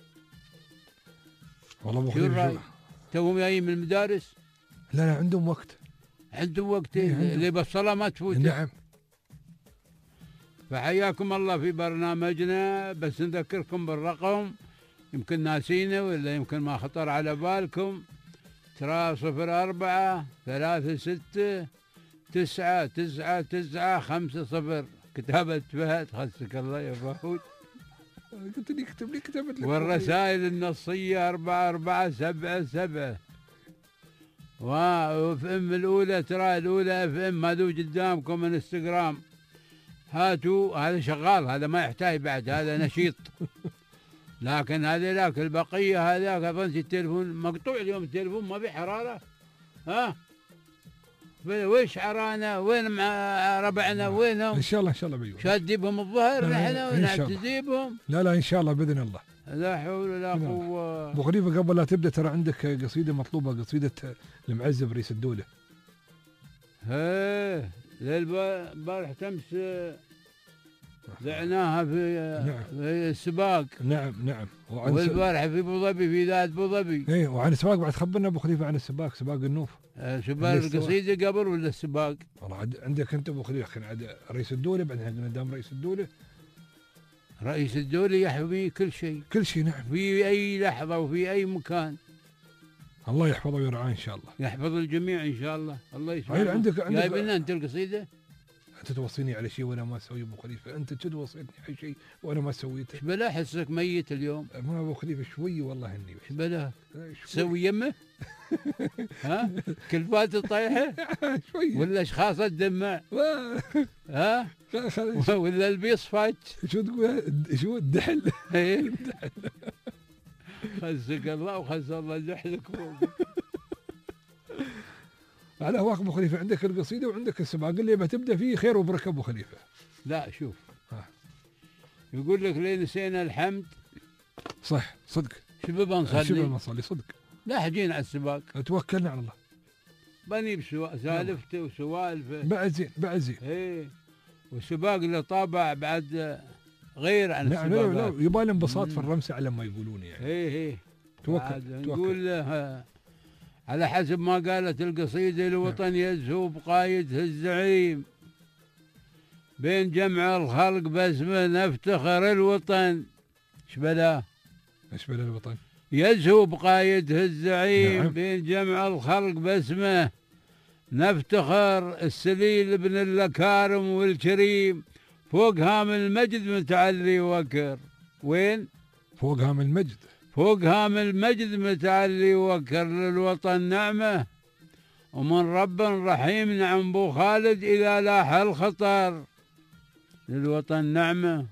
والله شو الرأي؟ توهم جايين من المدارس؟ لا لا عندهم وقت. عندهم وقت اللي بالصلاة ما تفوت. نعم. فحياكم الله في برنامجنا، بس نذكركم بالرقم يمكن ناسينه ولا يمكن ما خطر على بالكم. ترى صفر أربعة ثلاثة ستة تسعة تسعة تسعة خمسة صفر. كتابة فهد خسك الله يا فهود. قلت لي اكتب لي كتبت لك. والرسائل النصية أربعة أربعة سبعة سبعة. وف ام الأولى ترى الأولى اف ام هذو قدامكم انستغرام، هاتوا هذا شغال، هذا ما يحتاج بعد، هذا نشيط لكن هذيلاك البقيه هذاك اظن التليفون مقطوع اليوم، التليفون ما في حراره. ها ويش عرانا؟ وين مع ربعنا؟ وينهم؟ ان شاء الله ان شاء الله بيجوا. شادي بهم الظهر نحن ونعتزي بهم. لا لا ان شاء الله باذن الله. لا حول ولا قوه. ابو خليفه قبل لا تبدا ترى عندك قصيده مطلوبه، قصيده المعزب رئيس الدوله. ايه البارح تمس ذعناها في نعم. في السباق. نعم نعم. والبارح في ابو ظبي، في ذات ابو ظبي. ايه وعن السباق بعد خبرنا ابو خليفه عن السباق، سباق النوف. آه سباق القصيده قبل ولا السباق؟ والله عندك انت ابو خليفه كان عاد رئيس الدوله، بعدين قدام رئيس الدوله. رئيس الدوله يحمي كل شيء. كل شيء نعم. في اي لحظه وفي اي مكان. الله يحفظه ويرعاه ان شاء الله. يحفظ الجميع ان شاء الله، الله يسمع. عندك عندك جايب لنا انت القصيده؟ انت توصيني على شيء وانا ما اسوي ابو خليفه، انت توصيني على شيء وانا ما سويته. ايش بلا حسك ميت اليوم؟ ما ابو خليفه شوي والله اني ايش بلا؟ تسوي يمه؟ ها؟ كلفات طايحه؟ شوي ولا اشخاص تدمع؟ ها؟ ولا البيص فات؟ شو تقول؟ شو الدحل؟ ايه الدحل. خزك الله وخز الله زحلك فوق. على هواك ابو خليفه، عندك القصيده وعندك السباق اللي بتبدا فيه خير وبركه ابو خليفه. لا شوف ها. يقول لك لين نسينا الحمد. صح صدق. شباب نصلي. شباب نصلي صدق. لا حجينا على السباق. توكلنا على الله. بني بسالفته وسوالفه. بعد زين بعد زين. ايه وسباق له طابع بعد غير عن لا السباقات. لا لا يبغى انبساط في الرمسه على ما يقولون يعني. ايه ايه توكل نقول له على حسب ما قالت القصيده: الوطن يزهو بقايده الزعيم، بين جمع الخلق باسمه نفتخر الوطن. ايش بلا؟ ايش بلا الوطن؟ يزهو بقايده الزعيم. نعم. بين جمع الخلق باسمه نفتخر السليل ابن الاكارم والكريم، فوق هام المجد متعلي وكر. وين؟ فوق هام المجد. فوق هام المجد متعلي وكر، للوطن نعمه ومن رب رحيم. نعم بو خالد اذا لاح الخطر، للوطن نعمه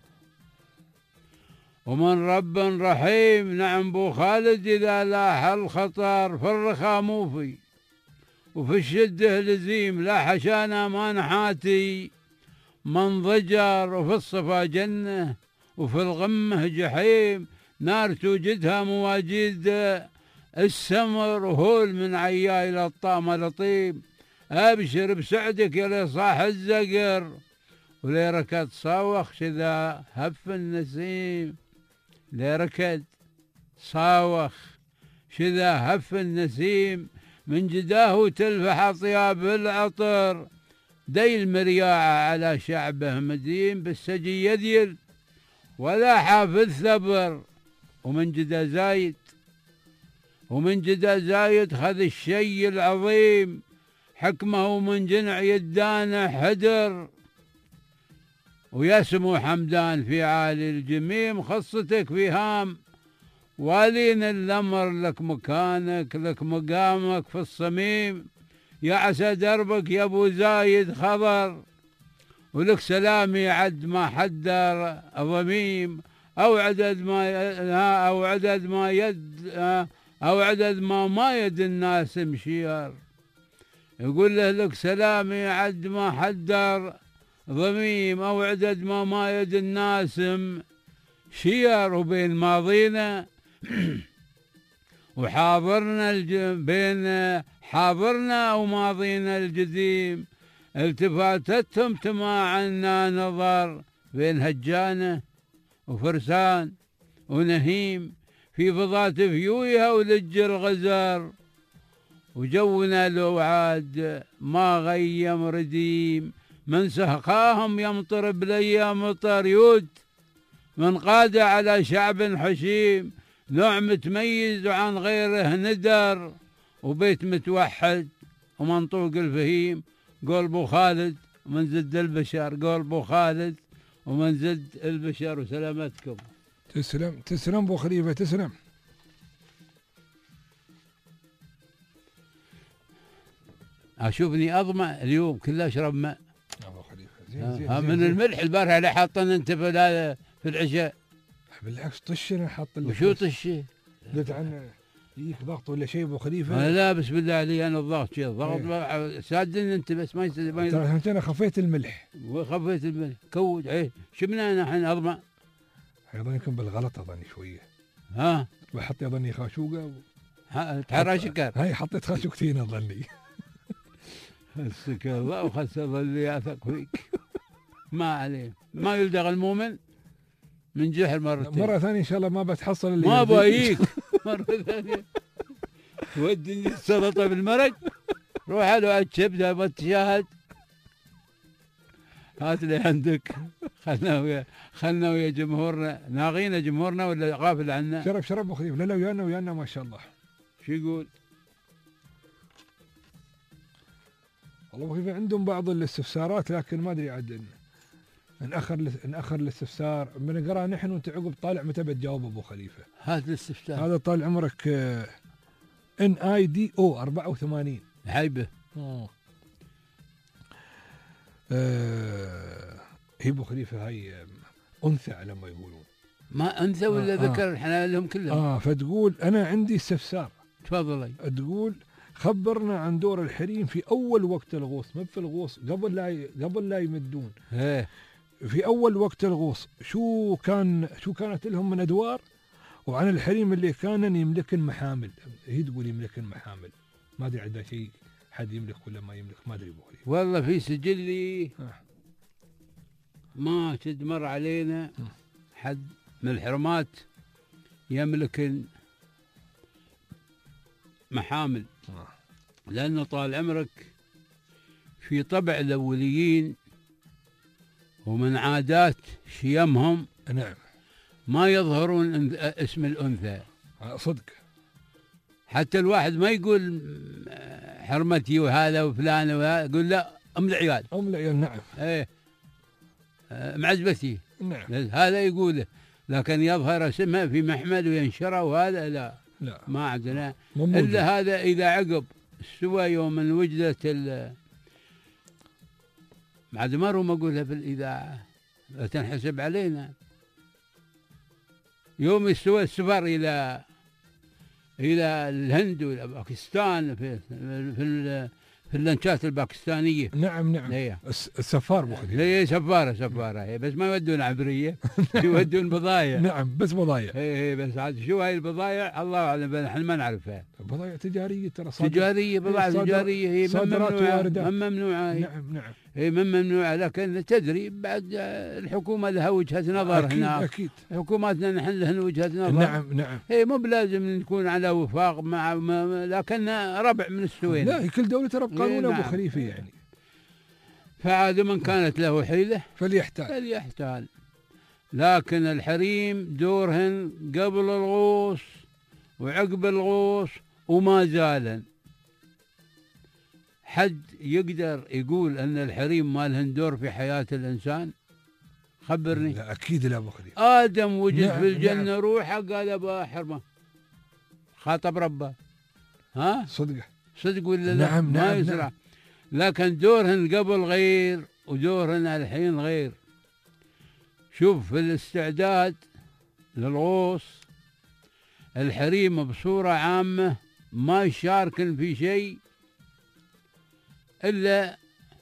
ومن رب رحيم. نعم بو خالد اذا لاح الخطر، في الرخاء موفي وفي الشده لزيم، لا حشانا ما نحاتي من ضجر، وفي الصفا جنه وفي الغمه جحيم، نار توجدها مواجيد السمر، وهول من عياي للطامة لطيم. أبشر بسعدك يا لصاح الزقر، وليركض صاوخ شذا هف النسيم. ليركض صاوخ شذا هف النسيم، من جداه تلفح أطياب العطر، دي المرياعة على شعبه مدين، بالسجي يديل ولا حافظ ثبر. ومن جدا زايد ومن جدا زايد خذ الشي العظيم، حكمه ومن جنع يدانا حدر، ويسمو حمدان في عالي الجميم. خصتك في هام والين الأمر، لك مكانك لك مقامك في الصميم، يا عسى دربك يا ابو زايد خضر، ولك سلامي عد ما حدر ضميم، أو عدد ما أو عدد ما يد أو عدد ما ما يد الناس مشير. يقول له لك سلامي عد ما حدر ضميم، أو عدد ما ما يد الناس شير. وبين ماضينا وحاضرنا الج... بين حاضرنا وماضينا القديم، التفاتتهم تماعنا نظر، بين هجانه وفرسان ونهيم، في فضات فيويها ولج الغزر، وجونا لو عاد ما غيم رديم، من سهقاهم يمطر بالايام مطر يود، من قاد على شعب حشيم، نوع متميز عن غيره ندر، وبيت متوحد ومنطوق الفهيم. قول بو خالد ومن زد البشر، قول بو خالد ومن زد البشر. وسلامتكم. تسلم تسلم ابو خليفه تسلم. اشوفني اظمع اليوم كله اشرب ماء. ابو خليفه زين زين, زين من زين الملح البارحه اللي حاطن انت في في العشاء. بالعكس طش انا حاط لك. وشو طشه؟ قلت عنه يجيك ضغط ولا شيء ابو خليفه. انا لا بس بالله علي انا الضغط شيء الضغط سادني انت بس ما يصير ما ترى انا خفيت الملح. وخفيت الملح كود ايه شبنا انا الحين اضمع. ايضا يمكن بالغلط اظني شويه. ها بحط اظني خاشوقه و... تحرى شكر. هاي حطيت خاشوقتين اظني. حسك الله وخس ظلي اثق فيك. ما عليه ما يلدغ المؤمن من جحر مرتين. مرة ثانية إن شاء الله ما بتحصل اللي ما بايك. مرة ثانية ودني السلطة بالمرق روح له الشبده بتشاهد هات لي عندك. خلنا ويا خلنا ويا جمهورنا ناغينا جمهورنا ولا غافل عنا. شرب شرب ابو خليفه. لا لا ويانا ويانا ما شاء الله. شو يقول؟ والله ابو خليفه عندهم بعض الاستفسارات لكن ما ادري عاد نأخر نأخر الاستفسار بنقرا نحن وانت عقب طالع متى بتجاوب ابو خليفه. هذا الاستفسار هذا طال عمرك ان اي دي او أربعة وثمانين. حيبه. اه هي ابو خليفه هاي انثى على ما يقولون. ما انثى ولا آه ذكر؟ احنا لهم كلهم. اه فتقول انا عندي استفسار. تفضلي. تقول خبرنا عن دور الحريم في اول وقت الغوص، ما في الغوص قبل لا ي... قبل لا يمدون. ايه في اول وقت الغوص شو كان شو كانت لهم من ادوار، وعن الحريم اللي كان يملكن محامل. هي تقول يملكن محامل، ما ادري عندها شيء حد يملك ولا ما يملك ما ادري. بقولي والله في سجلي آه. ما شد مر علينا حد من الحرمات يملك محامل. آه. لأنه طال عمرك في طبع الأوليين ومن عادات شيمهم نعم ما يظهرون اسم الأنثى. صدق. حتى الواحد ما يقول حرمتي وهذا وفلان وهذا، يقول لا أم العيال. أم العيال نعم. ايه معزبتي. نعم. هذا يقوله، لكن يظهر اسمها في محمد وينشره وهذا لا. لا ما عندنا مموجد. إلا هذا إذا عقب استوى يوم من وجدت ال بعد مرة ما أقولها في الإذاعة لا تنحسب علينا. يوم استوى السفر إلى إلى الهند وإلى باكستان في في في اللانشات الباكستانية. نعم نعم. هي السفار بخلي. هي سفارة سفارة هي بس ما يودون عبرية يودون بضايع. نعم بس بضايع. هي هي بس عاد شو هاي البضايع الله أعلم احنا ما نعرفها. بضايع تجارية ترى. تجارية بضاعة تجارية هي ممنوعة ممنوعة. نعم نعم. هي ممنوعة لكن تدري بعد الحكومة لها وجهة نظر. أكيد هنا أكيد. حكوماتنا نحن لها وجهة نظر. نعم نعم. هي مو بلازم نكون على وفاق مع لكن ربع من السوين. لا كل دولة ترى بقانون أبو خليفة يعني. فعاد من كانت له حيلة فليحتال فليحتال. لكن الحريم دورهن قبل الغوص وعقب الغوص وما زالا. حد يقدر يقول أن الحريم ما لهن دور في حياة الإنسان؟ خبرني. لا أكيد لا أبو خليفة. آدم وجد نعم في الجنة نعم. روحه قال أبا حرمة خاطب ربه. ها صدقه صدق ولا لا؟ نعم ما نعم يسرع. نعم. لكن دورهن قبل غير ودورهن الحين غير. شوف في الاستعداد للغوص الحريم بصورة عامة ما يشاركن في شيء إلا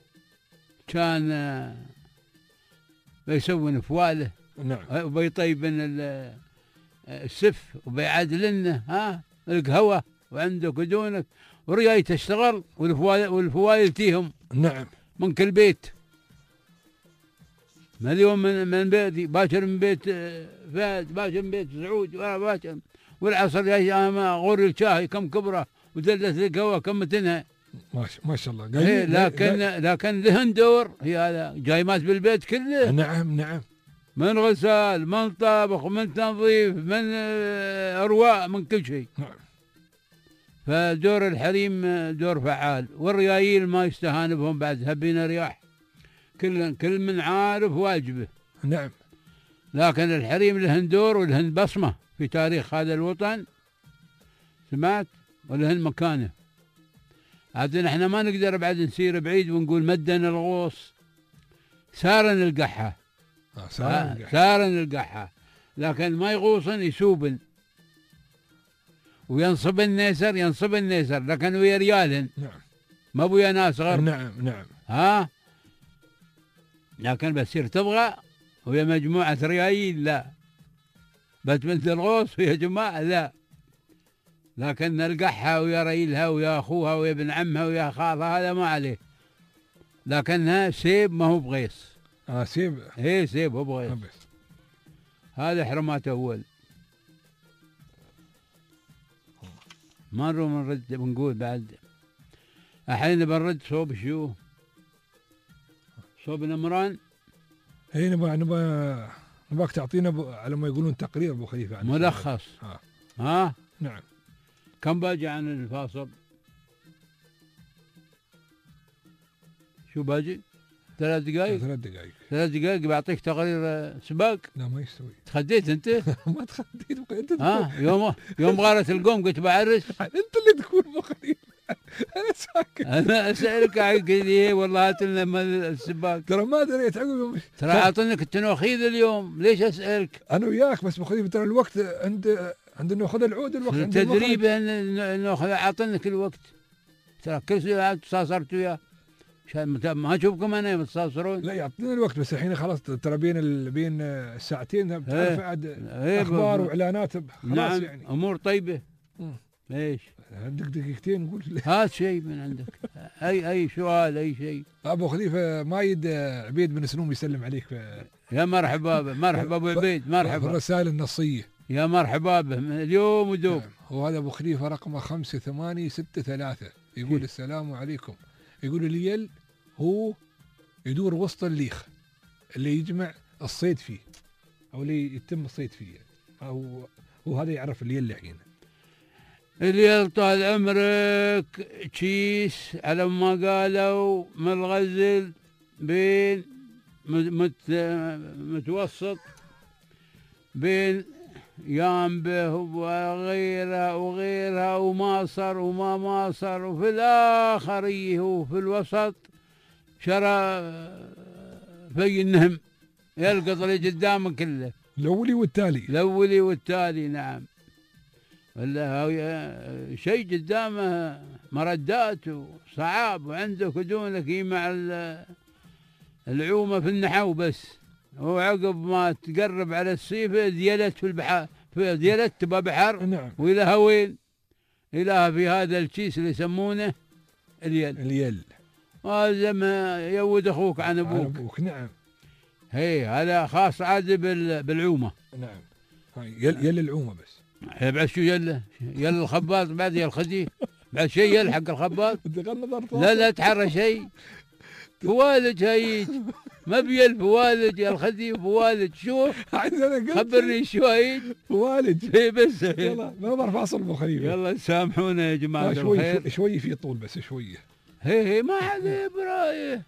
كان بيسوون فواله. نعم. وبيطيبن السف وبيعدلن ها القهوة وعندك ودونك ورياي تشتغل والفوايل والفوايل تيهم. نعم. من كل بيت. ما اليوم من من بيتي باكر من بيت فهد باكر من بيت سعود باكر والعصر يا ما غور الشاي كم كبره ودلت القهوة كم متنها. ما شاء الله. إيه لكن لكن لهن دور هي هذا جايمات بالبيت كله. نعم نعم. من غسال من طبخ من تنظيف من أرواء من كل شيء. نعم. فدور الحريم دور فعال والريايل ما يستهان بهم بعد هبين رياح كل كل من عارف واجبه. نعم. لكن الحريم لهن دور ولهن بصمة في تاريخ هذا الوطن سمعت ولهن مكانه. عاد احنا ما نقدر بعد نسير بعيد ونقول مدن الغوص سارن القحة. آه سارن القحة. سارن القحة لكن ما يغوصن يسوبن وينصب النيسر ينصب النيسر لكن ويا ريالن نعم ما بويا ناس غير نعم نعم ها لكن بتصير تبغى ويا مجموعة ريايل لا بس مثل الغوص ويا جماعة لا لكن نلقحها ويا ريلها ويا أخوها ويا ابن عمها ويا خالها هذا ما عليه لكنها سيب ما هو بغيص اه سيب ايه سيب هو بغيص بس. هذا حرمات أول ما نروح نرد بنقول بعد الحين بنرد صوب شو صوب نمران اي نبغى نبغى نبغاك تعطينا ب... على ما يقولون تقرير ابو خليفه عن ملخص ها ها نعم كم باجي عن الفاصل شو باجي ثلاث دقائق ثلاث دقائق ثلاث دقائق بعطيك تقرير سباق لا ما يستوي تخديت انت ما تخديت انت ها يوم يوم غارت القوم قلت بعرس انت اللي تقول ابو خليفه انا ساكت انا اسالك عقلي والله هات لنا السباق ترى ما دريت عقب ترى اعطنك التنوخيذ اليوم ليش اسالك انا وياك بس ابو خليفه ترى الوقت عند عند انه خذ العود الوقت عند التدريب انه اعطنك الوقت ترى كل ساعه تصاصرت وياه ما اشوفكم انا متصاصرون لا يعطينا الوقت بس الحين خلاص ترى بين ال... بين الساعتين بتعرف عاد ايه اخبار واعلانات خلاص نعم يعني امور طيبه ايش عندك دقيقتين نقول هات شيء من عندك اي اي سؤال اي شيء ابو خليفه مايد عبيد بن سلوم يسلم عليك ف... يا مرحبا مرحبا ابو عبيد مرحبا في الرسائل النصيه يا مرحبا به اليوم ودوب نعم. وهذا ابو خليفه رقمه خمسة ثمانية ستة ثلاثة يقول السلام عليكم يقول اليل هو يدور وسط الليخ اللي يجمع الصيد فيه او اللي يتم الصيد فيه او وهذا يعرف اليل الحين اليل طال عمرك تشيس على ما قالوا من الغزل بين مت متوسط بين يامبه وغيرها وغيرها وماصر وما ماصر وفي الآخر هو في الوسط شرى في النهم يلقط اللي قدامه كله الأولي والتالي الأولي والتالي نعم ولا شيء قدامه مردات وصعاب وعندك ودونك يمع العومة في النحو بس وعقب ما تقرب على الصيفة ديلت في البحر في ديلت تبقى بحر نعم. وإلها وين إلها في هذا الكيس اللي يسمونه اليل اليل هذا ما يود أخوك عن أبوك, عن أبوك نعم هي هذا خاص عاد بالعومة نعم يل, يل العومة بس بعد شو يل يل الخباط بعد يل الخدي بعد شيء يل حق الخباط لا لا تحرى شيء فوالج هيج ما بيل فوالج يا الخدي فوالج شو خبرني شو هيج فوالج اي بس يلا نظر فاصل ابو خليفه يلا سامحونا يا جماعه شوي الخير شوي في طول بس شويه هي هي ما حد برايه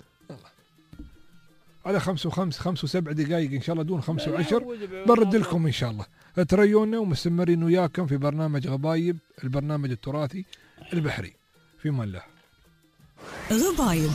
على خمس وخمس خمس وسبع دقائق ان شاء الله دون خمس وعشر برد لكم ان شاء الله تريونا ومستمرين وياكم في برنامج غبايب البرنامج التراثي البحري في من الله غبايب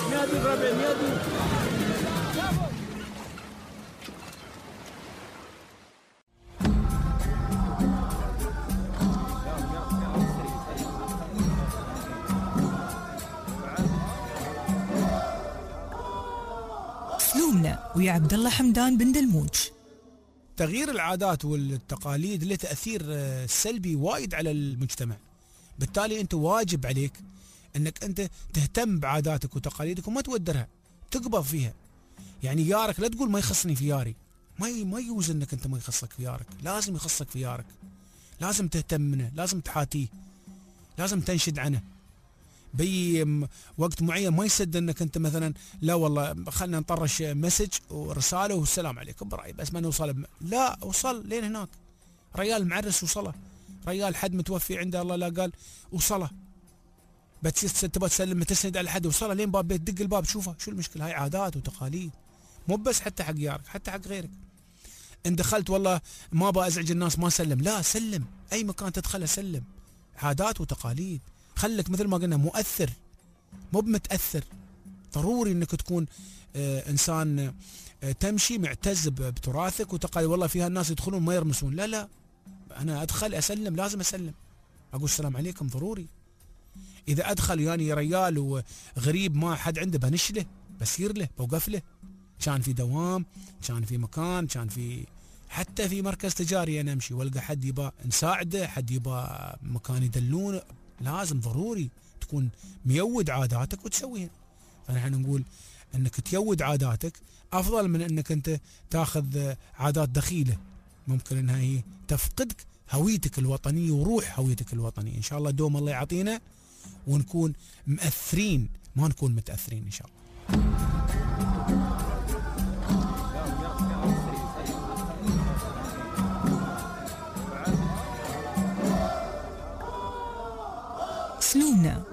سلومنا ويا عبد الله حمدان بن دلموج. تغيير العادات والتقاليد له تأثير سلبي وايد على المجتمع، بالتالي انت واجب عليك انك انت تهتم بعاداتك وتقاليدك وما تودرها، تقبض فيها. يعني يارك لا تقول ما يخصني في ياري، ما ما يجوز انك انت ما يخصك في يارك، لازم يخصك في يارك، لازم تهتم منه، لازم تحاتيه، لازم تنشد عنه. بي وقت معين ما يسد انك انت مثلا لا والله خلنا نطرش مسج ورساله والسلام عليكم براي بس ما نوصل بم... لا وصل لين هناك. ريال معرس وصله، ريال حد متوفي عنده الله لا قال وصله، بس تبغى تسلم تسند على حد وصله لين باب بيت دق الباب شوفه شو المشكله. هاي عادات وتقاليد مو بس حتى حق يارك حتى حق غيرك. ان دخلت والله ما ابغى ازعج الناس ما سلم، لا سلم، اي مكان تدخله سلم. عادات وتقاليد، خلك مثل ما قلنا مؤثر مو بمتاثر. ضروري انك تكون آه انسان تمشي معتز بتراثك وتقال والله فيها الناس يدخلون ما يرمسون. لا لا، انا ادخل اسلم، لازم اسلم، اقول السلام عليكم ضروري. اذا ادخل يعني ريال وغريب ما حد عنده بنشله، بسير له، بوقف له، كان في دوام، كان في مكان، كان في حتى في مركز تجاري انا امشي والقى حد يبا نساعده، حد يبا مكان يدلونه، لازم ضروري تكون ميود عاداتك وتسويها. فنحن نقول انك تيود عاداتك افضل من انك انت تاخذ عادات دخيله ممكن انها هي تفقدك هويتك الوطنيه وروح هويتك الوطنيه. ان شاء الله دوم الله يعطينا ونكون مأثرين، ما نكون متأثرين ان شاء الله. سلونا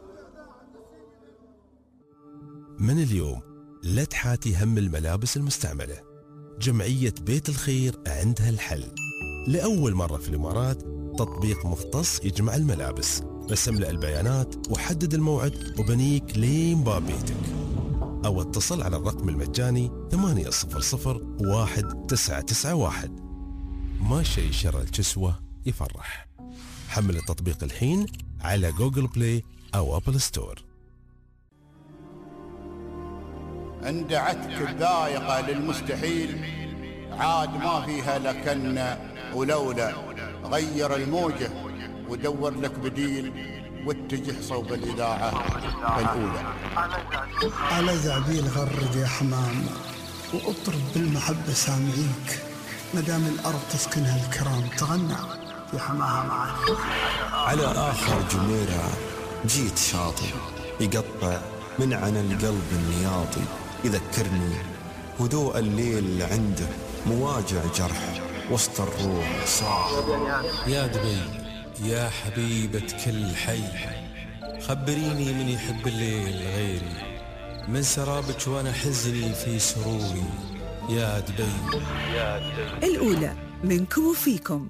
من اليوم لا تحاتي هم الملابس المستعملة. جمعية بيت الخير عندها الحل. لأول مرة في الإمارات تطبيق مختص يجمع الملابس. بس املأ البيانات وحدد الموعد وبنيك لين باب بيتك، أو اتصل على الرقم المجاني ثمانية صفر صفر واحد تسعة تسعة واحد. ما شيء شر الكسوة يفرح. حمل التطبيق الحين على جوجل بلاي أو أبل ستور. اندعتك الذائقة للمستحيل، عاد ما فيها لكن ولولا. غير الموجة ودور لك بديل، واتجه صوب الإذاعة الأولى. على زعبيل غرد يا حمام، وأطرب بالمحبة سامعيك، مدام الأرض تسكنها الكرام تغنى في حماها معك. على آخر جميرة جيت شاطئ يقطع من عنا القلب النياطي، يذكرني هدوء الليل عنده مواجع جرح وسط الروح صاح. يا دبي يا حبيبة كل حي، خبريني من يحب الليل غيري، من سرابك وانا حزني في سروري. يا دبي يا دبي. الأولى منكم وفيكم.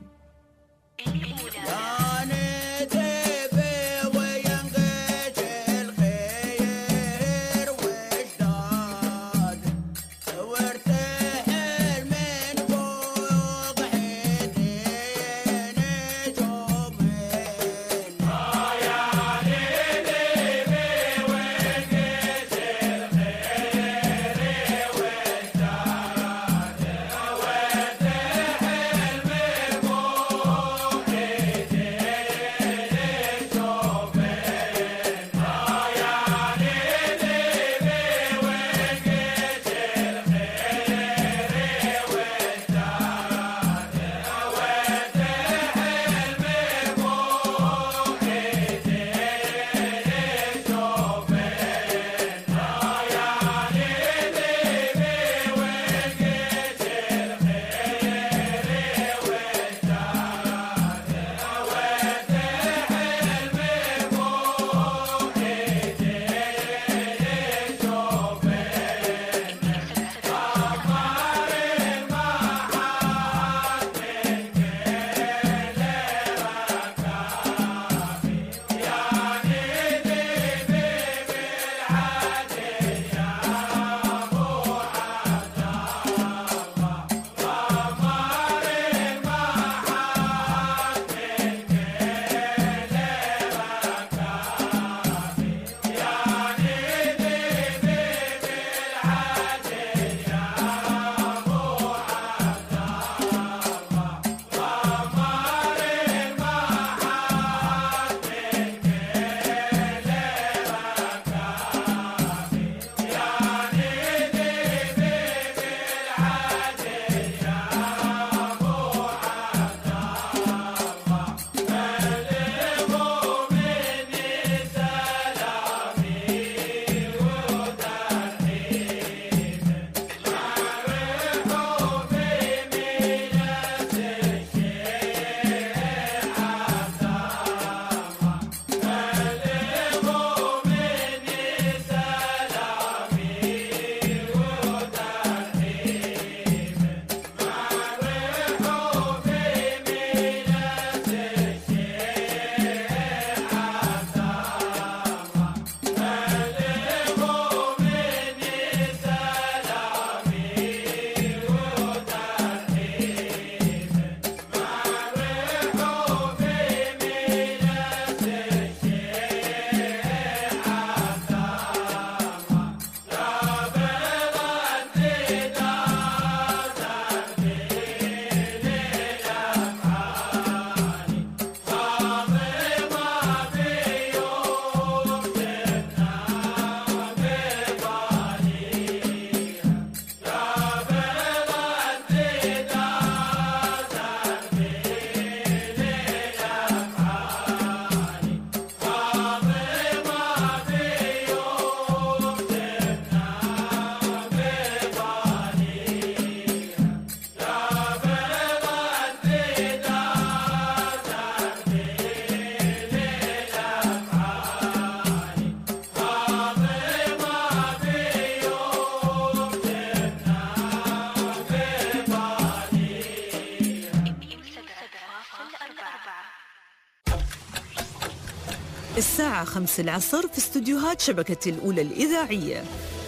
الساعة خمس العصر في استوديوهات شبكة الأولى الإذاعية.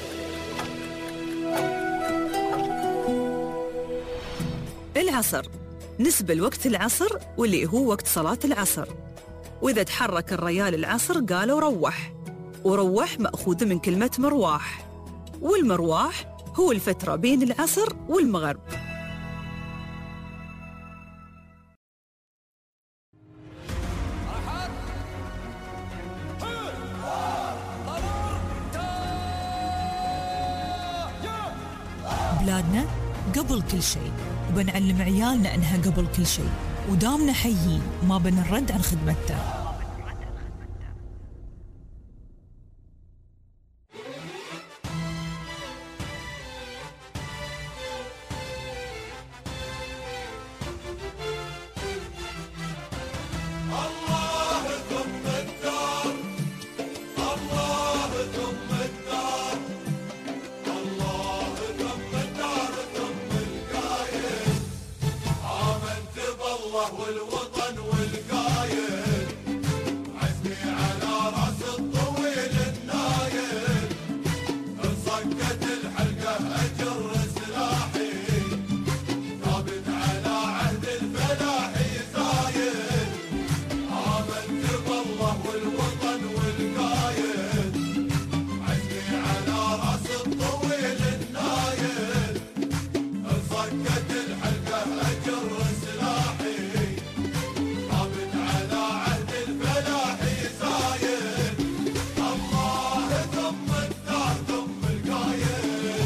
العصر نسبة لوقت العصر واللي هو وقت صلاة العصر، وإذا تحرك الريال العصر قالوا روح، وروح مأخوذ من كلمة مرواح، والمرواح هو الفترة بين العصر والمغرب. بلادنا قبل كل شيء، وبنعلم عيالنا أنها قبل كل شيء، ودامنا حيين ما بنرد عن خدمتها. والوطن والقايد عزمي على راس الطويل النايل، انصكت الحلقة أجر سلاحي ثابت على عهد الفلاحي زايد، آمنت بالله والوطن والقايد عزمي على راس الطويل النايل، انصكت الحلقة أجر سلاحي ثابت على عهد الفلاحي زايد، الله ثم الدار ثم القايد.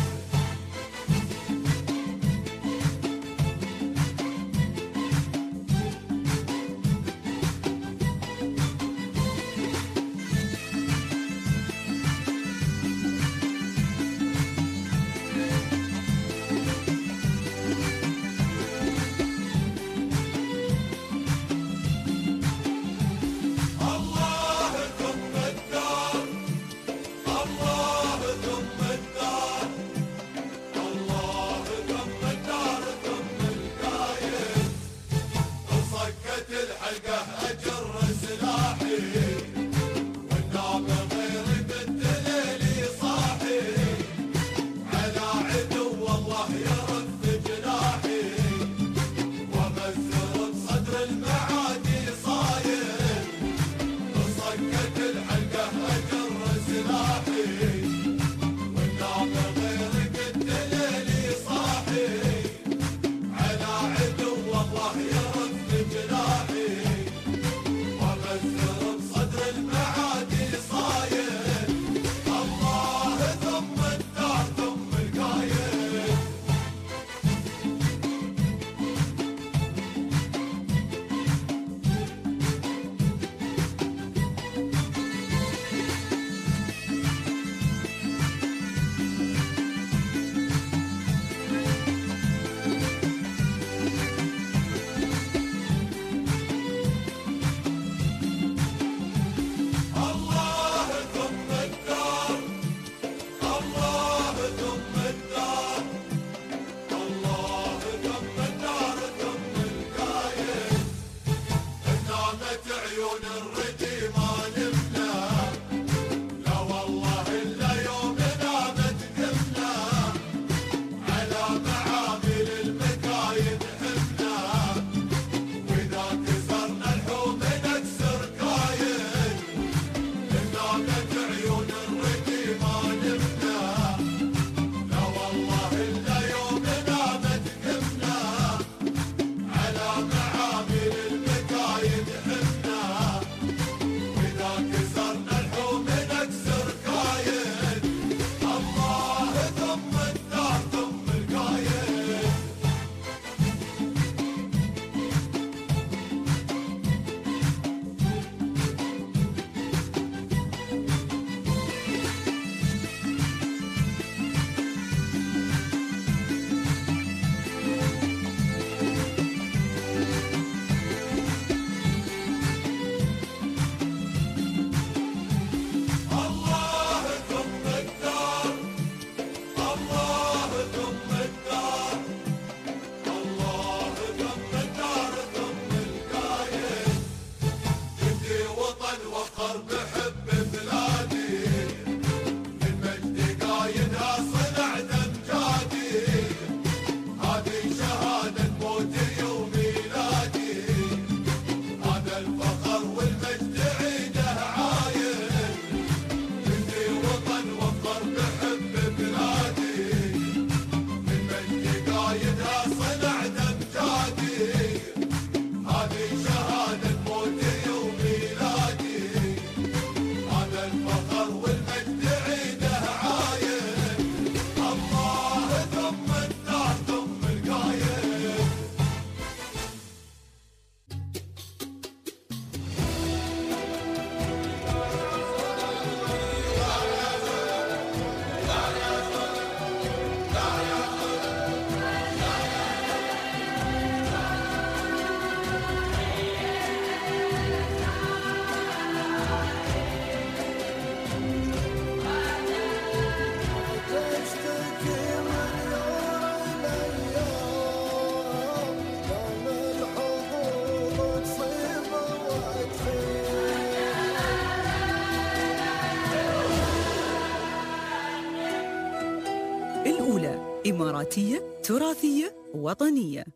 إماراتية تراثية وطنية.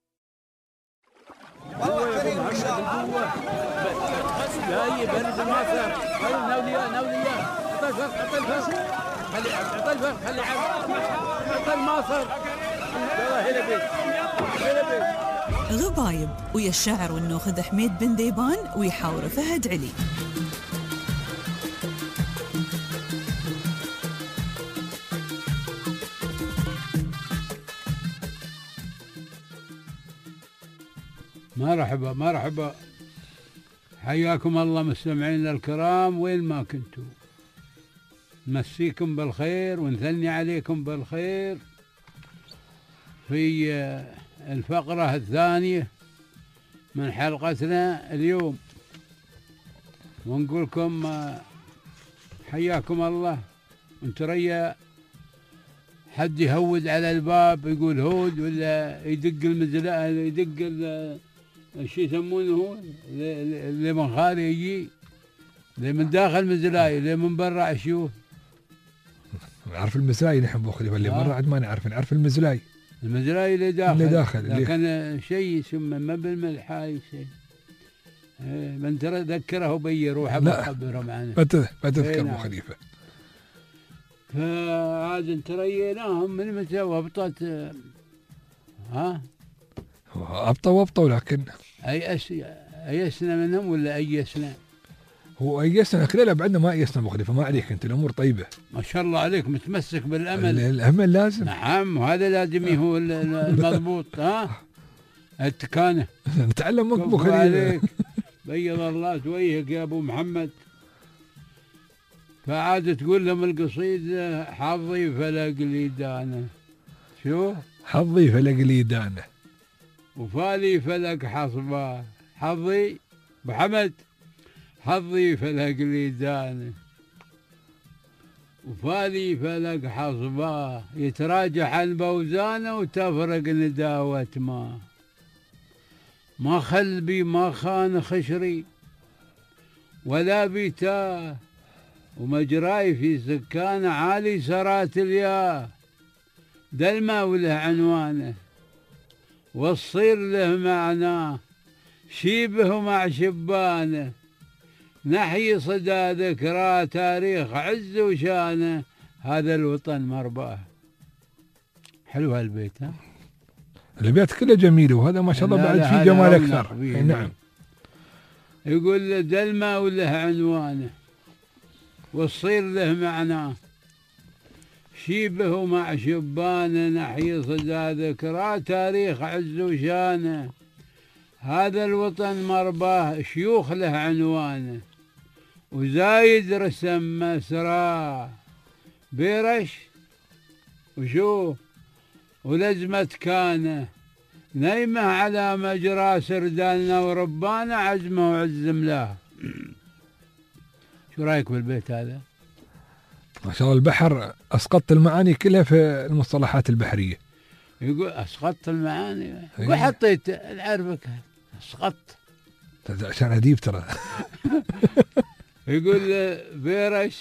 جاي برد المصر. خلي ناوليا ناوليا. عطى الفرق عطى الفرق. خلي عطى الفرق خلي عطى المصر. يلا هلا بيت. هلا بيت. غبايب ويا الشاعر والنوخذ حميد بن ديبان ويحاور فهد علي. مرحبا مرحبا، حياكم الله مستمعينا الكرام وين ما كنتوا، نمسيكم بالخير ونثني عليكم بالخير في الفقرة الثانية من حلقتنا اليوم، ونقولكم حياكم الله. وانتريا حد يهود على الباب يقول هود، ولا يدق المزلاء يدق شو يسمونه هو اللي من خارج يجي، اللي من داخل مزلاي اللي من برا شو نعرف المزلاي نحن بوخلي، اللي برا عاد ما نعرف، نعرف المزلاي المزلاي اللي داخل اللي داخل لكن شيء يسمى ما بالملح هاي شيء من ترى ذكره بي روح بخبره معنا ما تذكر ابو خليفه. فعاد تريناهم من متى وابطت ها ابطوا وابطوا، لكن ايأس ايسنا منهم ولا ايسنا؟ هو ايسنا لكن لا بعدنا ما ايسنا ابو خليفه، ما عليك انت الامور طيبه ما شاء الله عليك، متمسك بالامل. الامل لازم، نعم، وهذا لازم هو المضبوط. ها التكانه نتعلم منك ابو خليفه. بيض الله وجهك يا ابو محمد. فعاد تقول لهم القصيدة حظي فلق لي دانه، شو؟ حظي فلق لي دانه وفالي فلق حصبه، حظي محمد حظي فلق لي دانه وفالي فلق حصبه، يتراجع عن بوزانه وتفرق نداوة ما ما خلبي ما خان خشري ولا بيتاه، ومجراي في سكان عالي سرات الياه، دلما وله عنوانه والصير له معناه، شيبه مع شبانه نحي صدى ذكرى تاريخ عز وشانه، هذا الوطن مرباه. حلو هالبيت. ها البيت كله جميل، وهذا ما شاء الله بعد فيه جمال اكثر. نعم، يقول دلما وله عنوانه والصير له معناه، شيبه مع شبانه نحي صدى ذكرى تاريخ عز وشانه، هذا الوطن مرباه شيوخ له عنوانه، وزايد رسم مسراه بيرش وشو ولزمة كانه، نايمه على مجرى سردالنا وربانا عزمه وعز ملاه. شو رايك بالبيت هذا؟ ما شاء الله البحر اسقطت المعاني كلها في المصطلحات البحريه. يقول اسقطت المعاني وحطيت عرفك اسقطت عشان اديب ترى. يقول بيرش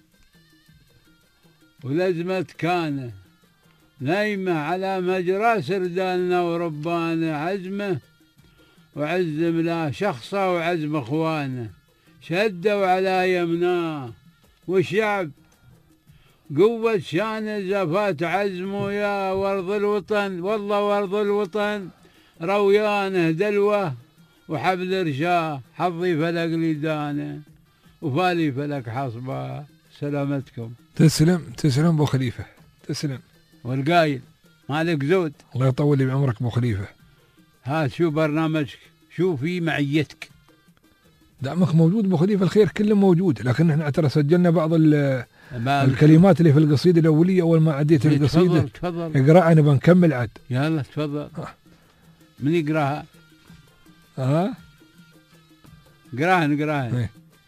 ولزمة كانه نايمه على مجرى سردالنا وربانا عزمه وعز ملاه، شخصه وعزم اخوانه شدوا على يمناه، والشعب قوة شانه زفات عزمه، يا ورض الوطن والله ورض الوطن رويانه دلوه وحبل رشاه، حظي فلق لي دانه وفالي فلق حصبه. سلامتكم. تسلم تسلم ابو خليفه، تسلم. والقايل مالك زود، الله يطول لي بعمرك ابو خليفه. ها شو برنامجك، شو في معيتك؟ دعمك موجود ابو خليفه، الخير كله موجود، لكن احنا ترى سجلنا بعض الكلمات اللي في القصيده الاوليه اول ما عديت القصيده. تفضل تفضل اقراها نبى نكمل عاد. يلا تفضل. من يقراها؟ ها قراها نقراها.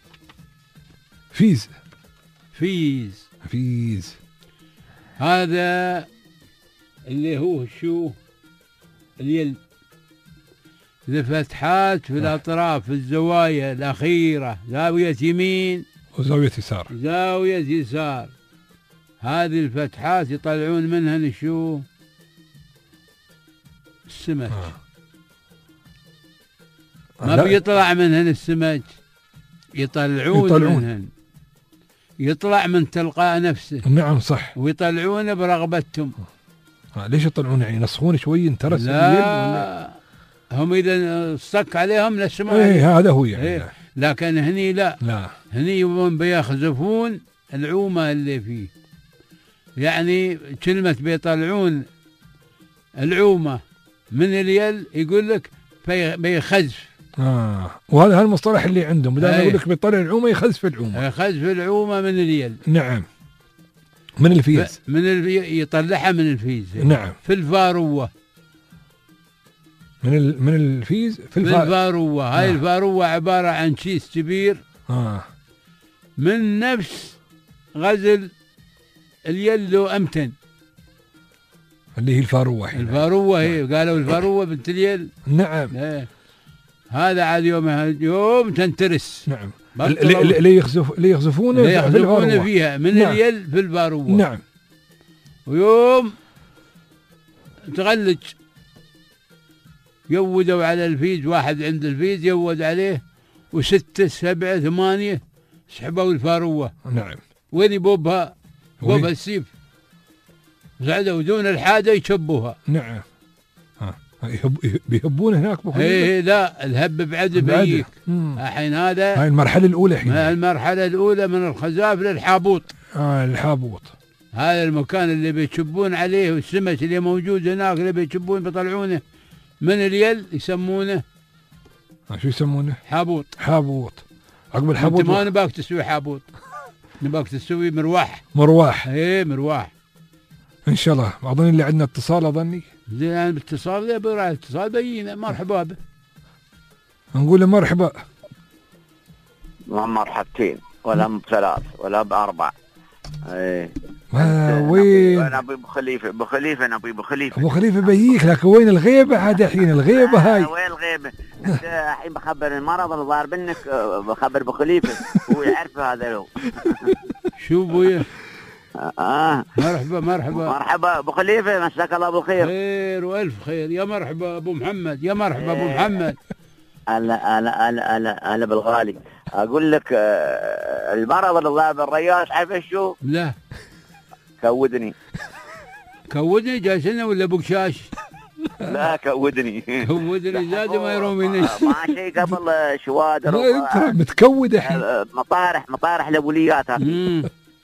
فيز فيز فيز هذا اللي هو شو اليل لفتحات في الأطراف، في الزوايا الأخيرة، زاوية يمين وزاوية يسار زاوية يسار. هذه الفتحات يطلعون منها شو؟ السمك. آه. ما لا. بيطلع منهن السمك، يطلعون, يطلعون. منهن، يطلع من تلقاء نفسه. نعم صح. ويطلعونه برغبتهم. آه ليش يطلعون يعني ينسخون شوي ينترس اليد لا ولا؟ هم إذا صك عليهم نسمع. ايه هذا هو يعني. إيه. لكن هني لا لا هني يبون بيخزفون العومة اللي فيه. يعني كلمة بيطلعون العومة من اليل يقول لك بي- بيخزف. اه وهذا المصطلح اللي عندهم بدل ما أيه. يقول لك بيطلع العومه يخزف العومه. يخزف العومة من اليل. نعم من الفيز. من الفي... يطلعها من الفيز. نعم في الفاروة. من ال... من الفيز في, في الفا... الفاروة. هاي آه. الفاروة عبارة عن كيس كبير اه من نفس غزل اليلو أمتن. اللي هي الفاروه هنا. الفاروة هي قالوا الفاروة بنت اليل. نعم ايه. هذا عاد يوم يوم تنترس. نعم بطلوا- اللي اللي يخزف اللي يخزفونه اللي في الفاروه يخزفون فيها من نعم. اليل في الفاروة. نعم ويوم تغلج يودوا على الفيز، واحد عند الفيز يود عليه وستة سبعة ثمانية سحبوا الفاروة. نعم وين يبوبها؟ وين؟ بوبها السيف. زعدوا دون الحاجة يشبوها. نعم ها يهب... بيهبون هناك بخليفة؟ ايه لا الهب بعد بعد. بيجيك. مم. الحين هذا هاي المرحله الاولى الحين. ما المرحلة الأولى من الخزاف للحابوط. اه الحابوط. هذا المكان اللي بيشبون عليه والسمك اللي موجود هناك اللي بيشبون بيطلعونه من اليل يسمونه آه شو يسمونه؟ حابوط. حابوط. عقب الحابوط انت ما نباك تسوي حابوط، نباك تسوي مرواح. مرواح. ايه مرواح ان شاء الله. اظن اللي عندنا اتصال اظني. زين باتصال ذا براي اتصال بينا مرحبا به. نقول له مرحبا. ما مرحبتين ولا بثلاث ولا بأربع. ايه ما وين؟ انا ابو خليفه ابو خليفه انا ابو خليفه ابو خليفه بيجيك، لكن وين الغيبه عاد الحين؟ الغيبه هاي وين الغيبه؟ انت الحين بخبر المرض اللي ظاهر منك، بخبر ابو خليفه هو يعرف هذا لو. شو بويا؟ اه مرحبا مرحبا مرحبا ابو خليفه، مساك الله بالخير. خير والف خير. يا مرحبا ابو محمد، يا مرحبا ابو محمد. هلا هلا هلا هلا هلا بالغالي. اقول لك آه، المرض اللي ظاهر بالرياض عارف شو؟ لا كودني. كودني جالسنا ولا بقشاش؟ لا كودني. كودني زاد ما يرومني. ماشي قبل شوادر لا ترى متكود الحين. مطارح مطارح الابوليات هذه.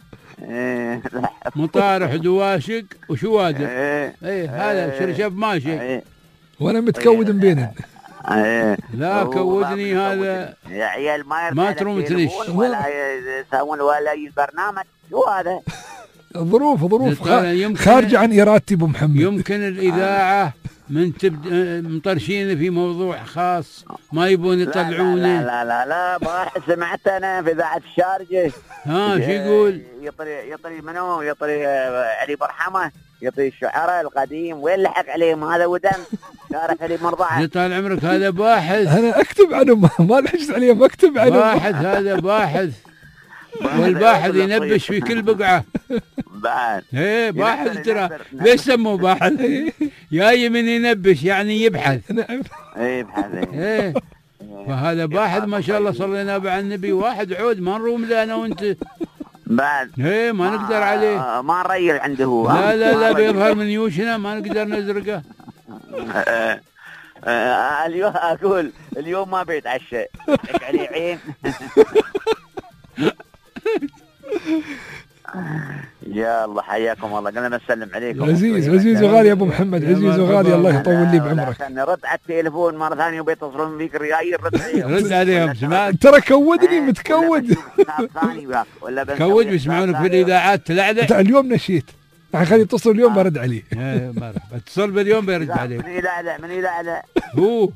مطارح دواشق وشوادر. ايه ايه هذا شرشف ماشي. ايه وانا متكود بينهم. ايه لا كودني هذا يا عيال ما ما تروم تليش ولا يسوون ولا اي برنامج. شو هذا؟ ظروف ظروف يمكن- خارجه عن ارادتي ابو محمد. يمكن الاذاعه من تبد مطرشين في موضوع خاص ما يبون يطلعونه. لا لا لا لا ما سمعت انا في اذاعه الشارجه. ها شو يقول؟ يطري يطري منو؟ يطري علي برحمه، يطري الشعراء القديم. وين لحق عليهم هذا ودن؟ شارك علي مرضعه. طال عمرك هذا باحث. انا اكتب عنهم ما لحقت عليهم اكتب عنهم. باحث هذا باحث. والباحث ينبش في كل بقعه. بعد ايه باحث ترى. ليش سموه باحث؟ جاي من ينبش يعني يبحث. نعم ايه يبحث. ايه فهذا باحث ما شاء الله صلينا على النبي. واحد عود ما نروم له انا وانت بعد. ايه ما نقدر عليه. ما نريل عنده هو. لا لا لا بيظهر من يوشنا ما نقدر نزرقه. اليوم اقول اليوم ما بيتعشى لك عليه عين. يا الله حياكم الله. قلنا نسلم عليكم. عزيز عزيز وغالي يا ابو محمد، عزيز وغالي الله يطول لي بعمرك. رد على التليفون مره ثانيه وبيتصلون فيك رجايين رد عليهم. رد عليهم سمعت. ترى كودني متكود. كود بيسمعونك في الاذاعات تلعلع. اليوم نشيت الحين خليه يتصل اليوم برد عليه. ايه مرحبا اتصل باليوم بيرد عليه. من يلعلع من يلعلع هو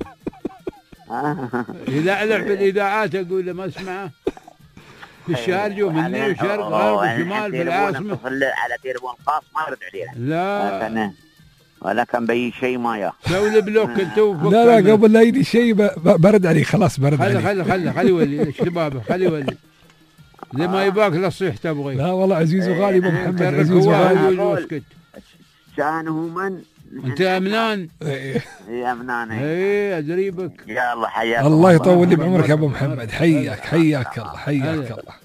يلعلع في الاذاعات. اقول له ما اسمعه في الشارجة ومني وشرق غرب وشمال في العاصمة. اتصل على تليفون خاص ما يرد علينا. لا ولا كان بي شيء ما يا سوي له بلوك انت وفك. لا لا قبل لا يجي شيء برد عليه خلاص برد عليه. خلي خلي خلي خلي ولي شبابه خلي ولي اللي ما يباك لا تصيح تبغي. لا والله عزيز وغالي ابو محمد، ترك عزيز وغالي. واسكت. شانه من انت امنان. يا امنان. اي ادري بك. يلا حياك الله يطول لي بعمرك يا ابو محمد، حياك حياك الله حياك الله.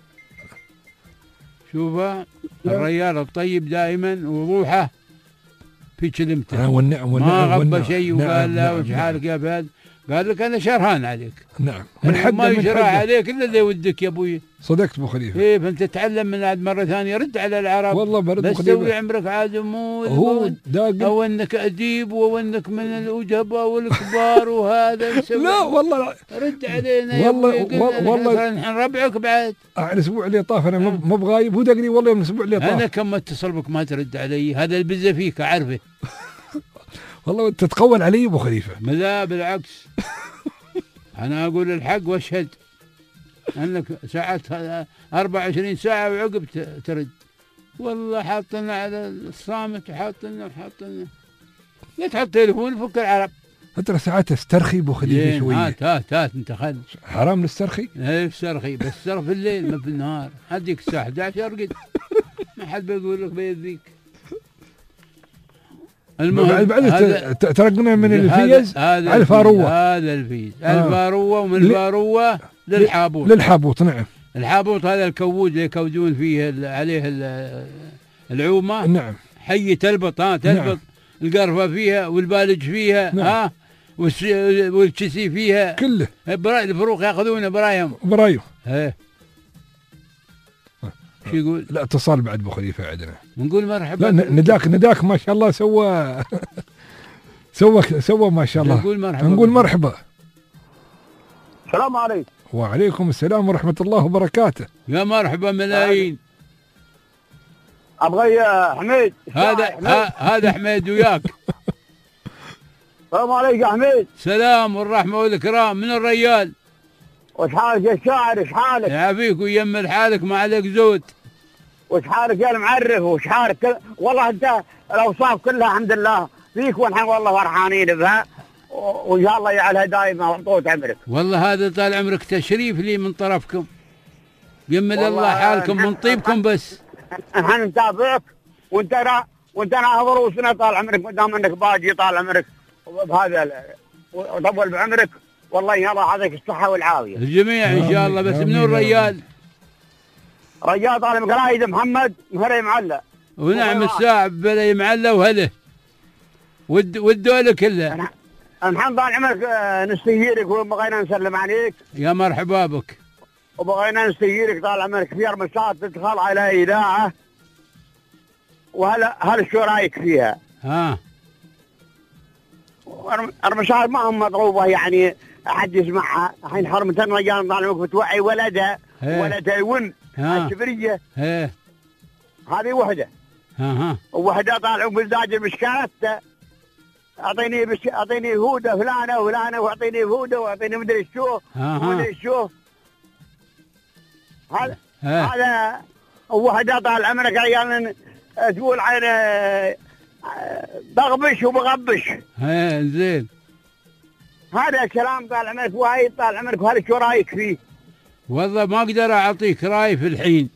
شوف الرجال الطيب دائما وروحه في كلمته. والنعم ما غبى شيء وقال لا وش حالك يا فهد؟ قال لك انا شرهان عليك. نعم من حد ما يشرح عليك الا اللي ودك يا ابوي. صدقت ابو خليفه. ايه فانت تتعلم من عاد مره ثانيه رد على العرب. والله برد بس تسوي عمرك عاد مو هو او انك اديب او انك من الادباء والكبار وهذا. لا والله لا. رد علينا والله والله نحن ربعك بعد. الاسبوع اللي طاف انا مو بغايب، هو دقني والله من الاسبوع اللي طاف. انا كم اتصل بك ما ترد علي، هذا البزه فيك اعرفه. والله تتقول علي ابو خليفه. لا بالعكس. انا اقول الحق واشهد انك ساعات أربعة وعشرين ساعه وعقب ترد. والله حاطنا على الصامت وحاطنا وحاطنا. لا تحط تليفون فك العرب. انت ساعات استرخي ابو خليفه شويه. هات هات هات انت خل. حرام نسترخي؟ ايه استرخي بس ترى في الليل ما في النهار. هديك الساعه احد عشر ارقد. ما حد بيقول لك بيذيك. المهم بعد ترقنا من الفيز على الفاروه. هذا الفيز آه. الفاروه ومن الفاروه للحابوط. للحابوط نعم. الحابوط هذا الكووج اللي يكوجون فيه عليه العومه. نعم. حي تلبط ها تلبط. نعم. القرفه فيها والبالج فيها. نعم. ها والكسي فيها كله. الفروق ياخذونه برايهم. برايهم. ايه. شو يقول؟ لا اتصال بعد ابو خليفه عندنا. نقول مرحبا. لا نداك نداك ما شاء الله سوى سوى سوى ما شاء الله. نقول مرحبا. نقول مرحبا. السلام عليكم. وعليكم السلام ورحمه الله وبركاته. يا مرحبا ملايين. ابغى يا حميد. هذا هذا حميد وياك. السلام عليكم يا حميد. سلام والرحمه والاكرام. من الريال؟ وش حالك يا الشاعر؟ وش حالك؟ يعافيك ويمل حالك ما عليك زود. وش حالك يا المعرف؟ وش حالك؟ والله انت الاوصاف كلها الحمد لله فيك، ونحن والله فرحانين بها وان شاء الله يجعلها دائما وطول عمرك. والله هذا طال عمرك تشريف لي من طرفكم. يمل الله حالكم من طيبكم بس. نحن نتابعك وانت را وانت ناظر وسنه طال عمرك ما دام انك باجي طال عمرك بهذا وطول بعمرك. والله يلا يعطيك الصحة والعافية. الجميع إن شاء الله. بس منو الرجال؟ رجال طالب قرايد محمد مهري معلى. ونعم الساعة بلي معلى وهله. ود والدولة كلها. نحن طال عمرك نستجيرك وبغينا نسلم عليك. يا مرحبا بك. وبغينا نستجيرك طال عمرك في رمسات تدخل على إذاعة. وهلا هل شو رايك فيها؟ ها. الرمسات ما هم مطلوبة يعني أحد يسمعها. الحين حرمة الرجال طال عمرك بتوعي ولدها ولدها يون على السفرية. هذه وحدة. ها ها. ووحدة طال عمرك بزاج المشكلات. أعطيني بش... أعطيني هودة فلانة وفلانة وأعطيني هودة وأعطيني مدري شو ومدري شو. هذا هذا ووحدة طال عمرك عيال تقول عين بغبش وبغبش. ايه زين. هذا كلام طال عمرك وايد طال عمرك. وهذا شو رايك فيه؟ والله ما اقدر اعطيك راي في الحين،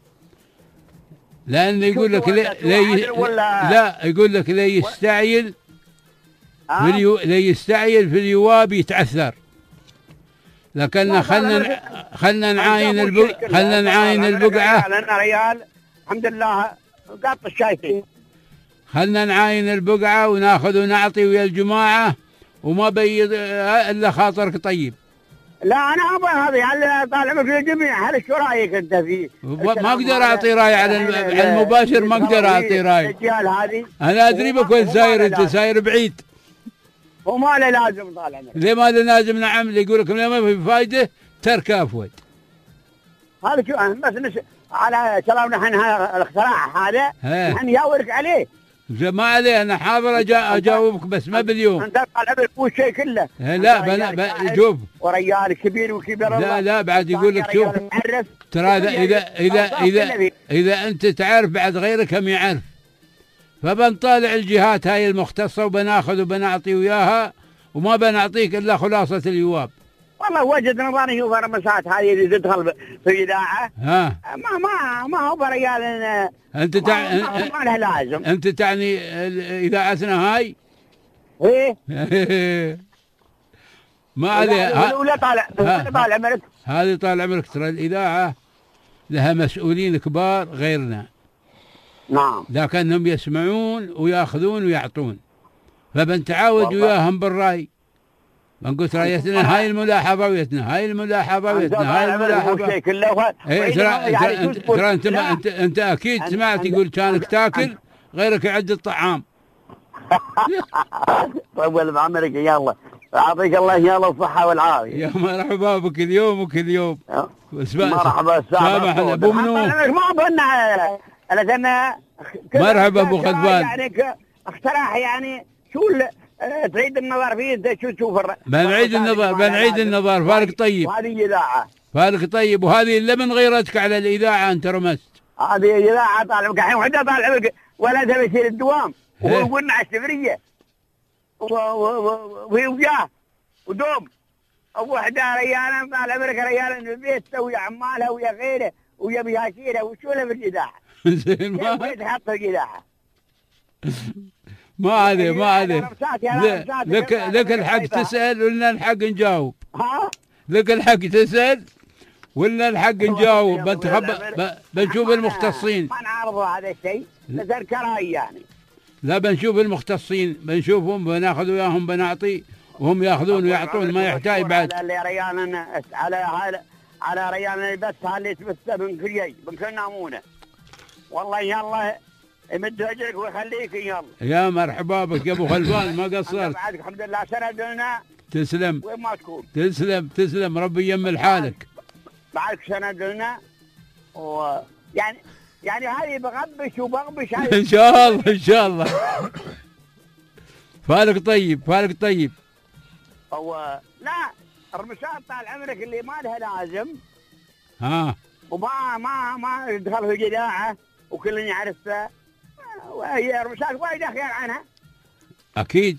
لان يقول لك لا لا يقول لك لا يستعجل في اليو... لا يستعجل في اليواب يتعثر. لكن خلنا خلنا نعاين البق خلنا نعاين البقعه. لان ريال الحمد لله قاط الشايفين. خلنا نعاين البقعه وناخذ ونعطي ويا الجماعه وما بيض الا خاطرك طيب. لا انا ابغى هذه هل طالع في الجميع. هل شو رايك انت فيه؟ ما اقدر اعطي راي على المباشر. ما اقدر اعطي راي. انا ادري بك وين ساير. انت ساير بعيد. وما له لازم طال عمرك. ليه ما له لازم؟ نعم اللي يقول لكم ما في فايده ترك افود. هذا شو بس نش... على كلامنا نحن الاختراع هذا نحن نجاورك عليه. ما عليه انا حاضر أجا اجاوبك بس ما باليوم. انت طال عمرك مو شيء كله. لا بلا شوف. ورجال كبير وكبير. لا لا بعد يقول لك شوف ترى اذا اذا اذا اذا اذا انت تعرف بعد غيرك هم يعرف. فبنطالع الجهات هاي المختصه وبناخذ وبنعطي وياها وما بنعطيك الا خلاصه الجواب. والله وجد نظري شوف الرمسات هذه اللي تدخل في الإذاعة ها ما ما ما هو برجال. أنت تع... ما, ما, ما له لازم. أنت تعني إذاعتنا هاي؟ إيه ما عليه. ولا طالع طالع عمرك. هذه طال عمرك ترى الإذاعة لها مسؤولين كبار غيرنا. نعم. لكنهم يسمعون ويأخذون ويعطون، فبنتعاود وياهم بالرأي. بنقول رأيتنا هاي الملاحظة ويتنا هاي الملاحظة ويتنا هاي الملاحظة. إيه ترى ترى أنت ما أنت أنت أكيد سمعت يقول كانك تاكل غيرك يعد الطعام. طول بعمرك يا الله، يعطيك الله يا الله الصحة والعافية. يا مرحبا بكل يوم وكل يوم. مرحبا سامحنا ابو منو. ما بنا انا كنا مرحبا ابو خلفان. يعني اقتراح يعني شو تعيد النظر فيه انت شو تشوف. بنعيد النظر بنعيد النظر فارق طيب. وهذه إذاعة فارق طيب، وهذه اللي من غيرتك على الإذاعة أنت رمست. هذه إذاعة طالع بك الحين وحده طالع بك ولدها بيصير الدوام وهو يقولنا على السفرية وهي وجاه ودوم وحده ريالا طالع بك ريالا من البيت ويا عمالها ويا غيره ويا بياشيرها وشو له في الإذاعة. زين ما يتحط في الإذاعة. ما عليه ما عليه. لك لك الحق تسأل ولا الحق نجاوب؟ ها؟ لك الحق تسأل ولا الحق نجاوب؟ بنتخب بنشوف المختصين. ما نعرضوا هذا الشيء نذكرها يعني. لا بنشوف المختصين بنشوفهم بناخذ وياهم بنعطي وهم ياخذون ويعطون ما يحتاج بعد. على ريال على على على ريال بس اللي تبث من كل شيء من كل نامونه. والله يلا يمد اجرك ويخليك يلا. يا مرحبا بك يا ابو خلفان ما قصرت. بعدك الحمد لله سند لنا. تسلم. وين ما تكون. تسلم تسلم ربي يمل حالك. بعدك سند لنا و يعني يعني هذه بغبش وبغبش هذه. ان شاء الله ان شاء الله. فالك طيب فالك طيب. هو لا الرمشات طال عمرك اللي ما لها لازم. ها. وما ما ما يدخل في الإذاعة وكل يعرفها وهي رمشات وايد خير عنها. أكيد.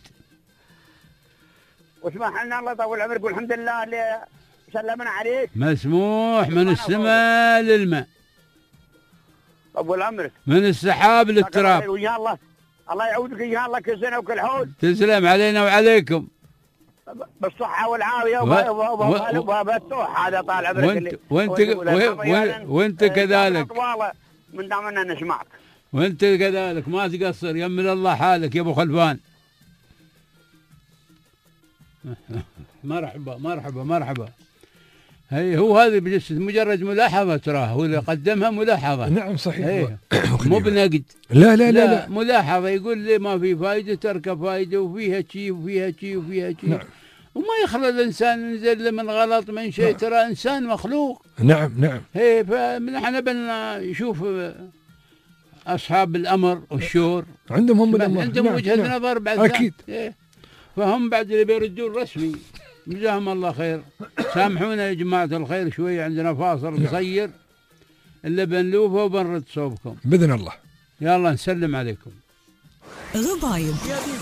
واسمح لنا الله يطول عمرك والحمد لله اللي سلمنا عليك. مسموح من السماء للماء. طول عمرك. من السحاب للتراب. ويا الله الله يعودك إن شاء الله كل سنة وكل حول. تسلم علينا وعليكم. بالصحة والعافية وبالتوح هذا طال عمرك. وانت وانت وانت كذلك. من دام اننا نسمعك. وانت كذلك ما تقصر يمن الله حالك يا ابو خلفان. مرحبا مرحبا مرحبا. هي هو هذا بس مجرد ملاحظة تراه هو اللي قدمها ملاحظة. نعم صحيح. مو بنقد. لا لا لا لا, لا ملاحظة يقول لي ما في فائدة ترك فائدة وفيها شيء وفيها شيء وفيها شيء. نعم. وما يخلى الانسان ينزل من غلط من شيء. نعم. ترى انسان مخلوق. نعم نعم. هي فنحن بنشوف اصحاب الامر والشور عندهم هم الامر عندهم نعم. وجهة نعم. نظر بعد اكيد. فهم بعد اللي بيردون رسمي. جزاهم الله خير. سامحونا يا جماعة الخير شوية عندنا فاصل قصير اللي بنلوفه وبنرد صوبكم بإذن الله. يلا نسلم عليكم. غبايب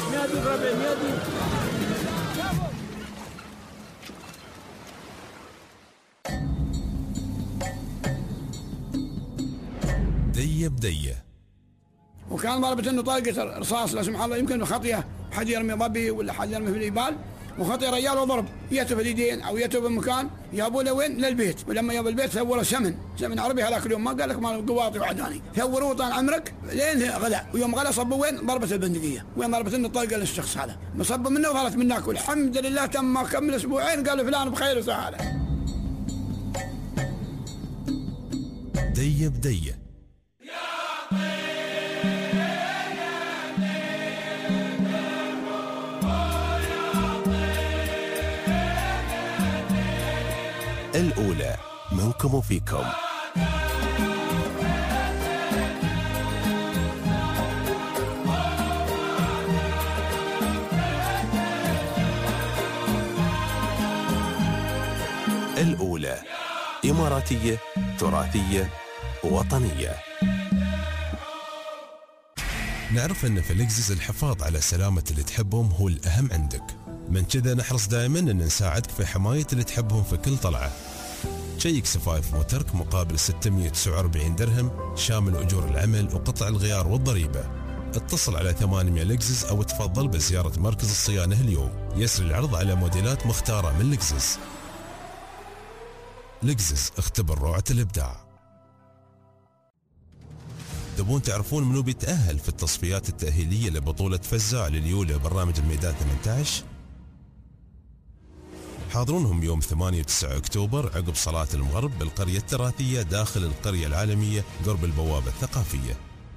دية بدية. وكان ضربة انه طلقة رصاص لا سمح الله يمكن خطية حد يرمي ضبي ولا حد يرمي في الجبال وخطي رجال وضرب يته في اليدين او يته بمكان جابوا له وين للبيت ولما جاب البيت ثوروا سمن سمن عربي هذاك اليوم ما قال لك مال قواطي وعداني ثوروه طال عمرك لين غدا ويوم غدا صبوا وين ضربة البندقية وين ضربة انه طلقة للشخص هذا مصبوا منه وظهرت منك والحمد لله تم ما كمل اسبوعين قالوا فلان بخير وسعاده. دية بدية. الأولى منكم وفيكم. الأولى إماراتية تراثية وطنية. نعرف أن في الإكزيز الحفاظ على سلامة اللي تحبهم هو الأهم عندك، من كذا نحرص دائما أن نساعدك في حماية اللي تحبهم في كل طلعة. شيك سفايف موترك مقابل ستمئة وتسعة وأربعين درهم شامل أجور العمل وقطع الغيار والضريبة. اتصل على ثمانمئة لكزس أو تفضل بزيارة مركز الصيانة اليوم. يسري العرض على موديلات مختارة من لكزس. لكزس، اختبر روعة الإبداع. تبون تعرفون منو بيتأهل في التصفيات التأهيلية لبطولة فزاع لليولة برنامج الميدان ثمانية عشر؟ حاضرونهم يوم ثمانية وتسعة أكتوبر عقب صلاة المغرب بالقرية التراثية داخل القرية العالمية قرب البوابة الثقافية.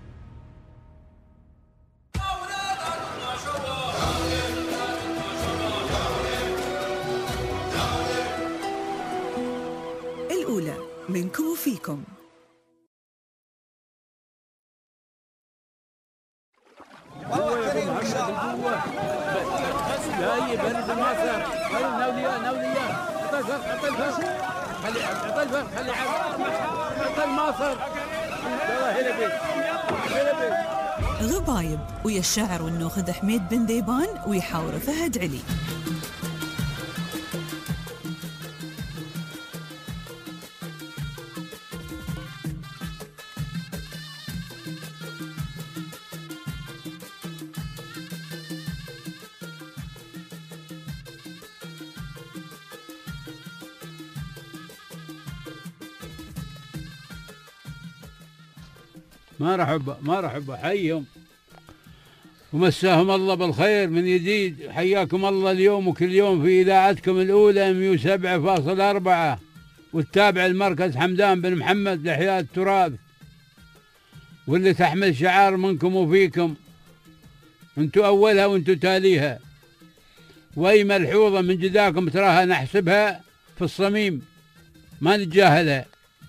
الأولى منكم وفيكم. جاي برد المصر. خلي ناوليا ناوليا عطى الفرق عطى الفرق خلي عطى الفرق خلي عطى المصر. يلا هلا بيت هلا بيت. غبايب ويا الشاعر والنوخذ حميد بن ديبان ويحاور فهد علي. مرحبا مرحبا، حيهم ومساهم الله بالخير من جديد. حياكم الله اليوم وكل يوم في إذاعتكم الأولى مئة وسبعة فاصلة أربعة والتابع المركز حمدان بن محمد لإحياء التراث، واللي تحمل شعار منكم وفيكم. انتو أولها وانتو تاليها، وأي ملحوظة من جداكم تراها نحسبها في الصميم ما نتجاهلها.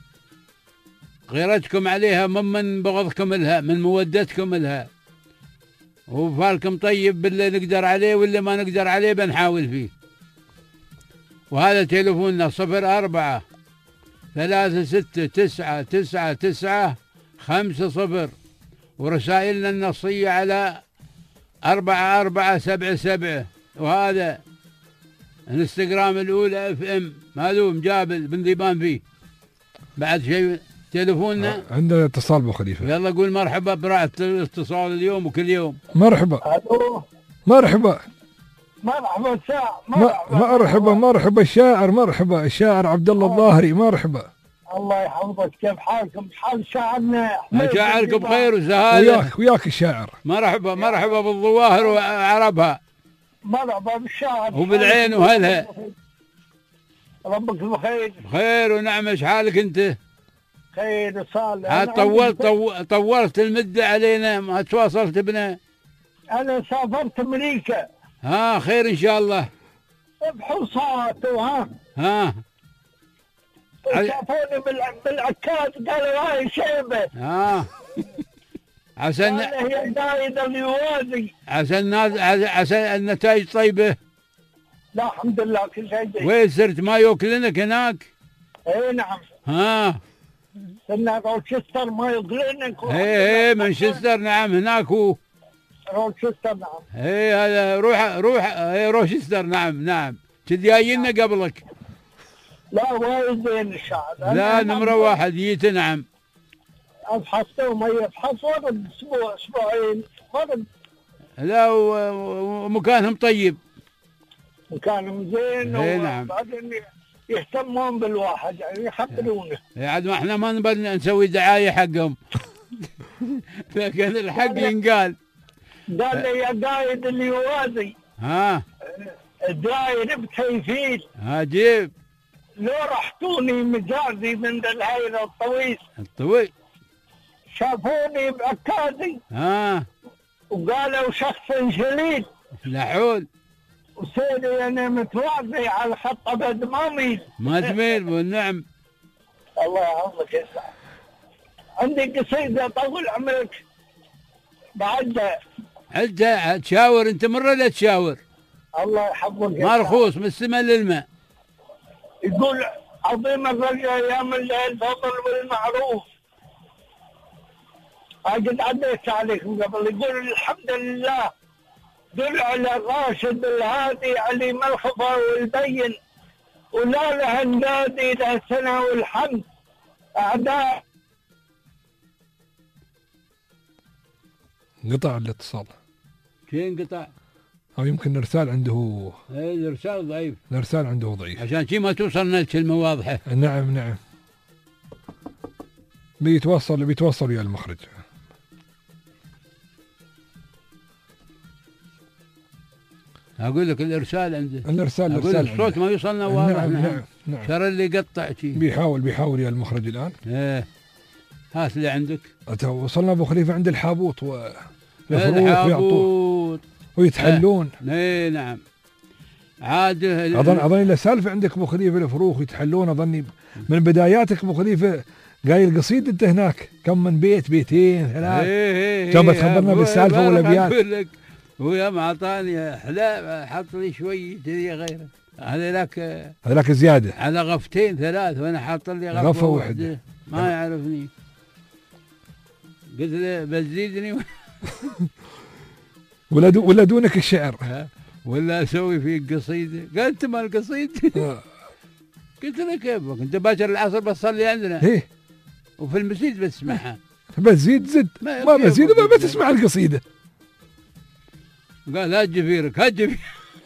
غيرتكم عليها ممن بغضكم لها، من مودتكم لها، وفالكم طيب باللي نقدر عليه واللي ما نقدر عليه بنحاول فيه. وهذا تليفوننا صفر أربعة ثلاثة ستة تسعة تسعة تسعة خمسة صفر، ورسائلنا النصية على أربعة أربعة سبعة سبعة. وهذا الانستغرام الأولى اف ام معلوم جابل بن ذيبان فيه. بعد شيء تليفوننا عندنا اتصال ابو خليفه. يلا قول مرحبا براعة الاتصال اليوم وكل يوم. مرحبا. الو مرحبا. مرحبا الشاعر. مرحبا مرحبا مرحبا الشاعر. مرحبا الشاعر عبد الله الظاهري. مرحبا. الله يحفظك، كيف حالكم؟ حال شاعرنا؟ شاعركم بخير وسهاله. وياك وياك الشاعر. مرحبا مرحبا بالظواهر وعربها. مرحبا بالشاعر وبالعين وهلها. ربك بخير. بخير ونعم. ايش حالك انت؟ خير وصالح. عاد طولت طو... طولت المدة علينا، ما تواصلت بنا. أنا سافرت أمريكا. ها خير إن شاء الله. بحصات وها. ها. شافوني بالعكاز قالوا هاي شيبة. ها. عسى هي القايدة اليوازي. عسى الناس عسى النتائج طيبة. لا الحمد لله كل شيء جيد. وين صرت مايو كلينك هناك؟ اي نعم. ها. صرنا روتشستر مايو كلينك. اي اي مانشستر نعم هناك هو. روتشستر نعم. اي هذا روح روح اي روتشستر نعم نعم. كنت جاينا قبلك. لا وايد زين الشعر. لا نمرة واحد جيت نعم. افحصتهم هي افحص ورد اسبوع اسبوعين ورد. لا ومكانهم طيب. مكانهم زين. اي نعم. وبعدين يهتمون بالواحد يعني يخبرونه. عاد ما احنا ما نبغى نسوي دعايه حقهم. لكن الحق ينقال. قال لي يا قايد اللي يوازي. ها. الداير بتيفيل. ها جيب. لو رحتوني مجازي من الهيئة الطويل. الطويل. شافوني بعكازي. ها. وقالوا شخص جليل. لا حول. وسيري انا متواضع على خط ابد ما ميل. ما تميل والنعم. الله يحفظك يا سعد. عندي قصيده طول عمرك بعدها. عدها تشاور انت مره لا تشاور. الله يحفظك. مرخوص من السماء للماء. يقول عظيم الرجاء ايام الليل الفضل والمعروف. قد عديت عليكم قبل. يقول الحمد لله دل على راشد الهادي علي ملخبة والبين ولا له النادي له سنة والحمد أعداء. قطع الاتصال. شين قطع؟ أو يمكن الإرسال عنده. إيه الإرسال ضعيف. الإرسال عنده ضعيف. عشان شي ما توصلنا الكلمة واضحة. نعم نعم. بيتوصل بيتوصل ويا المخرج. أقول لك الإرسال عنده. الإرسال أقول الإرسال الصوت عنده. ما يوصلنا واضح. نعم نعم نعم. شر اللي يقطع شي. بيحاول بيحاول يا المخرج الآن. إيه. هات اللي عندك. وصلنا أبو خليفة عند الحابوط و الحابوط ويتحلون. ايه نعم. عاد اظن اظن له سالفه عندك ابو خليفه الفروخ يتحلون اظني من بداياتك ابو خليفه قايل قصيد انت هناك كم من بيت بيتين ثلاث. ايه ايه كم تخبرنا بالسالفه والابيات. هو يوم اعطاني حلا حط لي شوي كذي غيره هذاك هذاك زياده على غفتين ثلاث وانا حاط لي غفه, غفة واحده ما يعرفني. قلت له بتزيدني ولا دو ولا دونك الشعر ولا اسوي فيك قصيده. قال انت ما القصيد. قلت له كيفك انت باكر العصر بتصلي عندنا ايه وفي المسجد بتسمعها بتزيد زد ما, ما بزيد وما بتسمع القصيده. قال هات جفيرك هات جفيرك.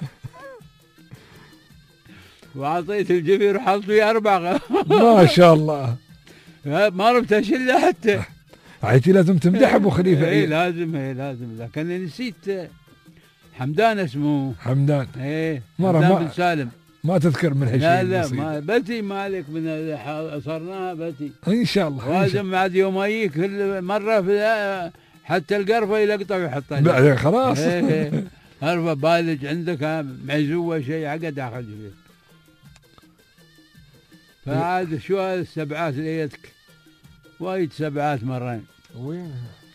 واعطيت الجفير وحط فيه اربع. ما شاء الله ما عرفت اشيله حتى. عيتي لازم تمدح ابو خليفه. اي لازم اي لازم لكن نسيت حمدان اسمه حمدان. ايه حمدان ما بن سالم ما تذكر من هالشيء. لا لا ما بتي مالك من صرناها بتي ان شاء الله. لازم بعد يوم يجيك كل مره في حتى القرفه يلقطه ويحطها بعدين خلاص. ايه قرفه بالج عندك معزوه شيء عقد اخذ فيه. فعاد شو هذه السبعات اللي يدك وايد سبعات مرين. وين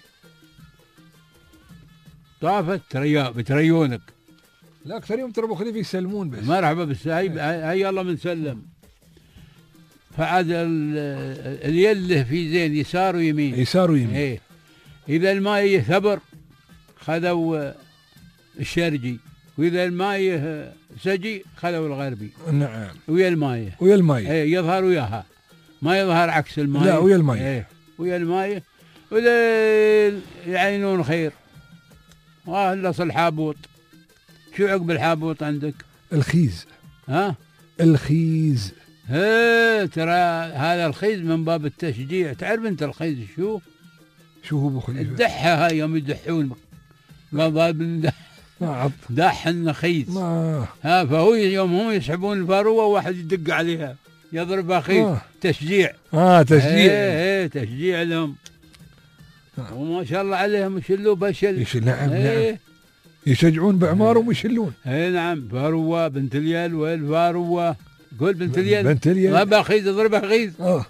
طافت تريا بتريونك. لا اكثر يوم ترى ابو خليفه يسلمون بس. مرحبا بس هاي هاي الله بنسلم. فعاد اليله في زين يسار ويمين. يسار ويمين. ايه اذا الماء ثبر خذوا الشرجي واذا الماء سجي خذوا الغربي. نعم. ويا الماء. ويا الماء. ايه يظهر وياها ما يظهر عكس الماء. لا ويا الماء. ايه ويا الماء ولا يعينون خير. وهلص الحابوط. شو عقب الحابوط عندك؟ الخيز. ها؟ الخيز. ايه ترى هذا الخيز من باب التشجيع. تعرف انت الخيز شو؟ شو هو ابو خليفه؟ الدحه هاي يوم يدحون ما باب دح النخيز. ما ها فهو يوم هم يسحبون الفاروه واحد يدق عليها يضربها خيز. آه. تشجيع. اه تشجيع. ايه ايه تشجيع لهم. آه. وما شاء الله عليهم يشلوا بشل. يشل نعم ايه. نعم يشجعون باعمارهم ويشلون. اي نعم فاروه بنت اليل والفاروه قول بنت اليل. بنت اليل ضربها خيز ضربها خيز. اه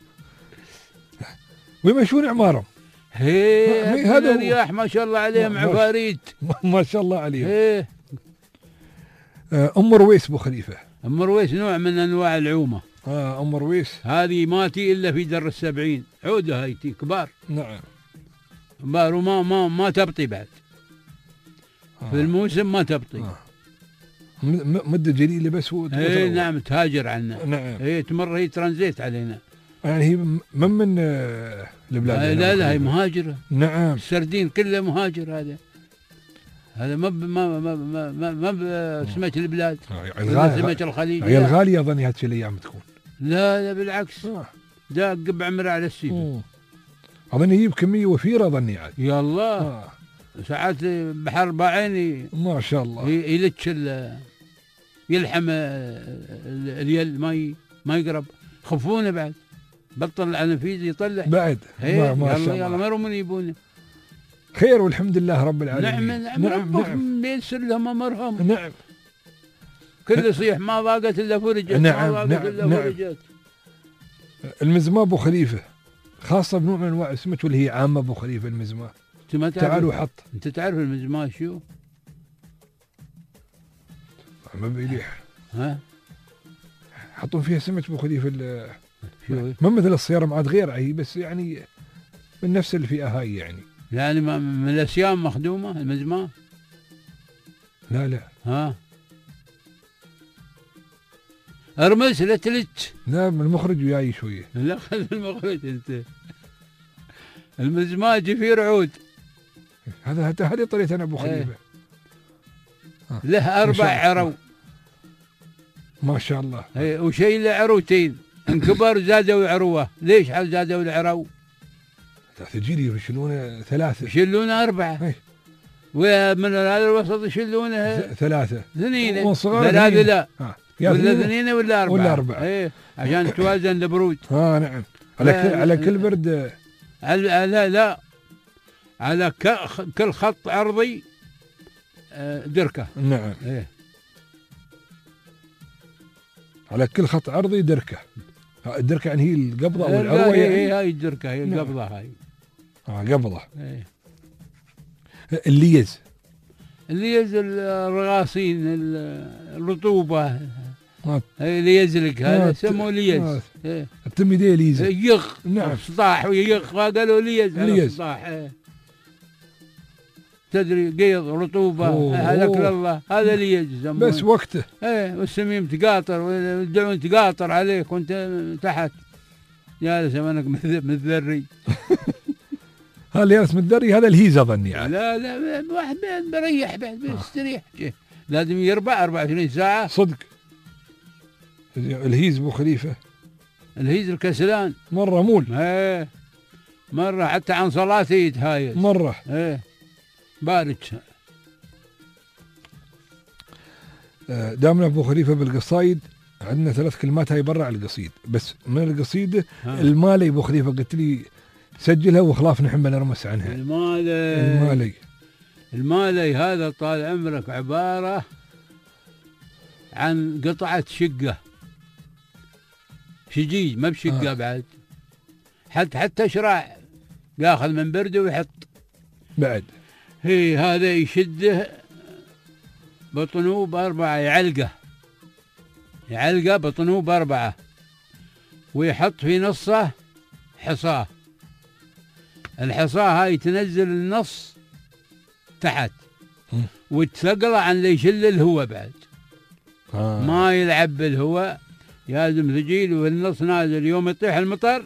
ويمشون اعمارهم. هي هذا الرياح ما شاء الله عليهم عفاريت. ما شاء الله عليهم. ايه ام رويس ابو خليفه. ام رويس نوع من انواع العومه. اه ام رويس هذه ما تي الا في در السبعين عوده هاي تي كبار. نعم كبار وما ما ما تبطي بعد. آه. في الموسم ما تبطي. آه. مده جليله بس هو. اي نعم تهاجر عنا. نعم هي تمر هي ترانزيت علينا. يعني هي من من آه البلاد. آه لا لا هي مهاجره. نعم السردين كله مهاجر. هذا هذا ما ما ما ما ما, ما بسمك البلاد. آه سمك الخليج. هي الغاليه اظن هذه الايام تكون. لا لا بالعكس. آه. داق بعمره على السيف. اظن يجيب كميه وفيره اظني عاد. يا الله. آه. ساعات بحر بعيني ما شاء الله يلتش يلحم اليل ما ما يقرب. خفونه بعد بطل العنفيز يطلع بعد. ما, ما شاء الله يلا ما يرمون يبونه. خير والحمد لله رب العالمين. نعم نعم نعم, نعم. بيسر لهم امرهم. نعم كل يصيح ما ضاقت الا فرجت. نعم ما ضاقت نعم الا نعم. فرجت. المزمار ابو خليفه خاصه بنوع من انواع اسمك واللي هي عامه ابو خليفه المزمار. تعالوا حط. انت تعرف المزمار شو؟ ما بيليح. ها؟ حطون فيها سمك ابو خليفه. شو؟ ما مثل الصيارة معاد غير هي بس يعني من نفس الفئه هاي يعني. يعني من الاسيام مخدومه المزمار. لا لا ها ارمس لا تلت. لا المخرج وياي شويه. لا خذ المخرج انت. المزماجي في رعود. هذا هذه طريقه انا ابو خليفه. ايه. له اربع عرو. ما شاء الله. ايه وشيء له عروتين، انكبر زادوا عروه، ليش حال زادوا العرو؟ تجيلي يشيلونه ثلاثه. يشيلونه اربعه. ايه. ومن هذا الوسط يشيلونه ثلاثه. ثنين. ثلاثه لا. ها. ولا ثنين ولا اربعه. ولا اربعه. ايه عشان توازن البرود. اه نعم. على كل على كل برد. على لا لا على كل خط عرضي دركه. نعم. ايه على كل خط عرضي دركه. الدركه يعني هي القبضه او العروه؟ هي يعني هاي الدركه هي القبضه. هاي اه قبضه. ايه. الليز الليز الرغاصين الرطوبه هي اللي يزلق هذا يسموه ليز. ايه. التميديه ليز يغ. نعم. سطاح ويغ قالوا ليز. ليز سطاح. ايه. تدري قيض رطوبه هذاك الله هذا ليز يسمونه. بس وقته. ايه والسميم تقاطر والدعون تقاطر عليك وانت تحت جالس امانك متذري. هذا اللي جالس متذري هذا الهيز اظني يعني. لا لا واحد بريح بعد بيستريح. لازم يربع أربعة وعشرين ساعه صدق. الهيز ابو خليفه الهيز الكسلان مره مول. ايه مره حتى عن صلاتي يتهايز مره. ايه بارد. دامنا ابو خليفه بالقصايد عندنا ثلاث كلمات هاي برا على القصيد، بس من القصيده المالي ابو خليفه قلت لي سجلها وخلاف نحن نرمس عنها. المالي المالي المالي هذا طال عمرك عباره عن قطعه شقه شجيج ما بشقه. آه. بعد حتى حتى شراع ياخذ من برده ويحط بعد. هي هذا يشده بطنوه بأربعة يعلقه يعلقه بطنوه بأربعة ويحط في نصه حصاه. الحصاه هاي تنزل النص تحت وتثقله عن اللي يشل الهواء بعد. آه. ما يلعب بالهواء لازم ثقيل والنص نازل. يوم يطيح المطر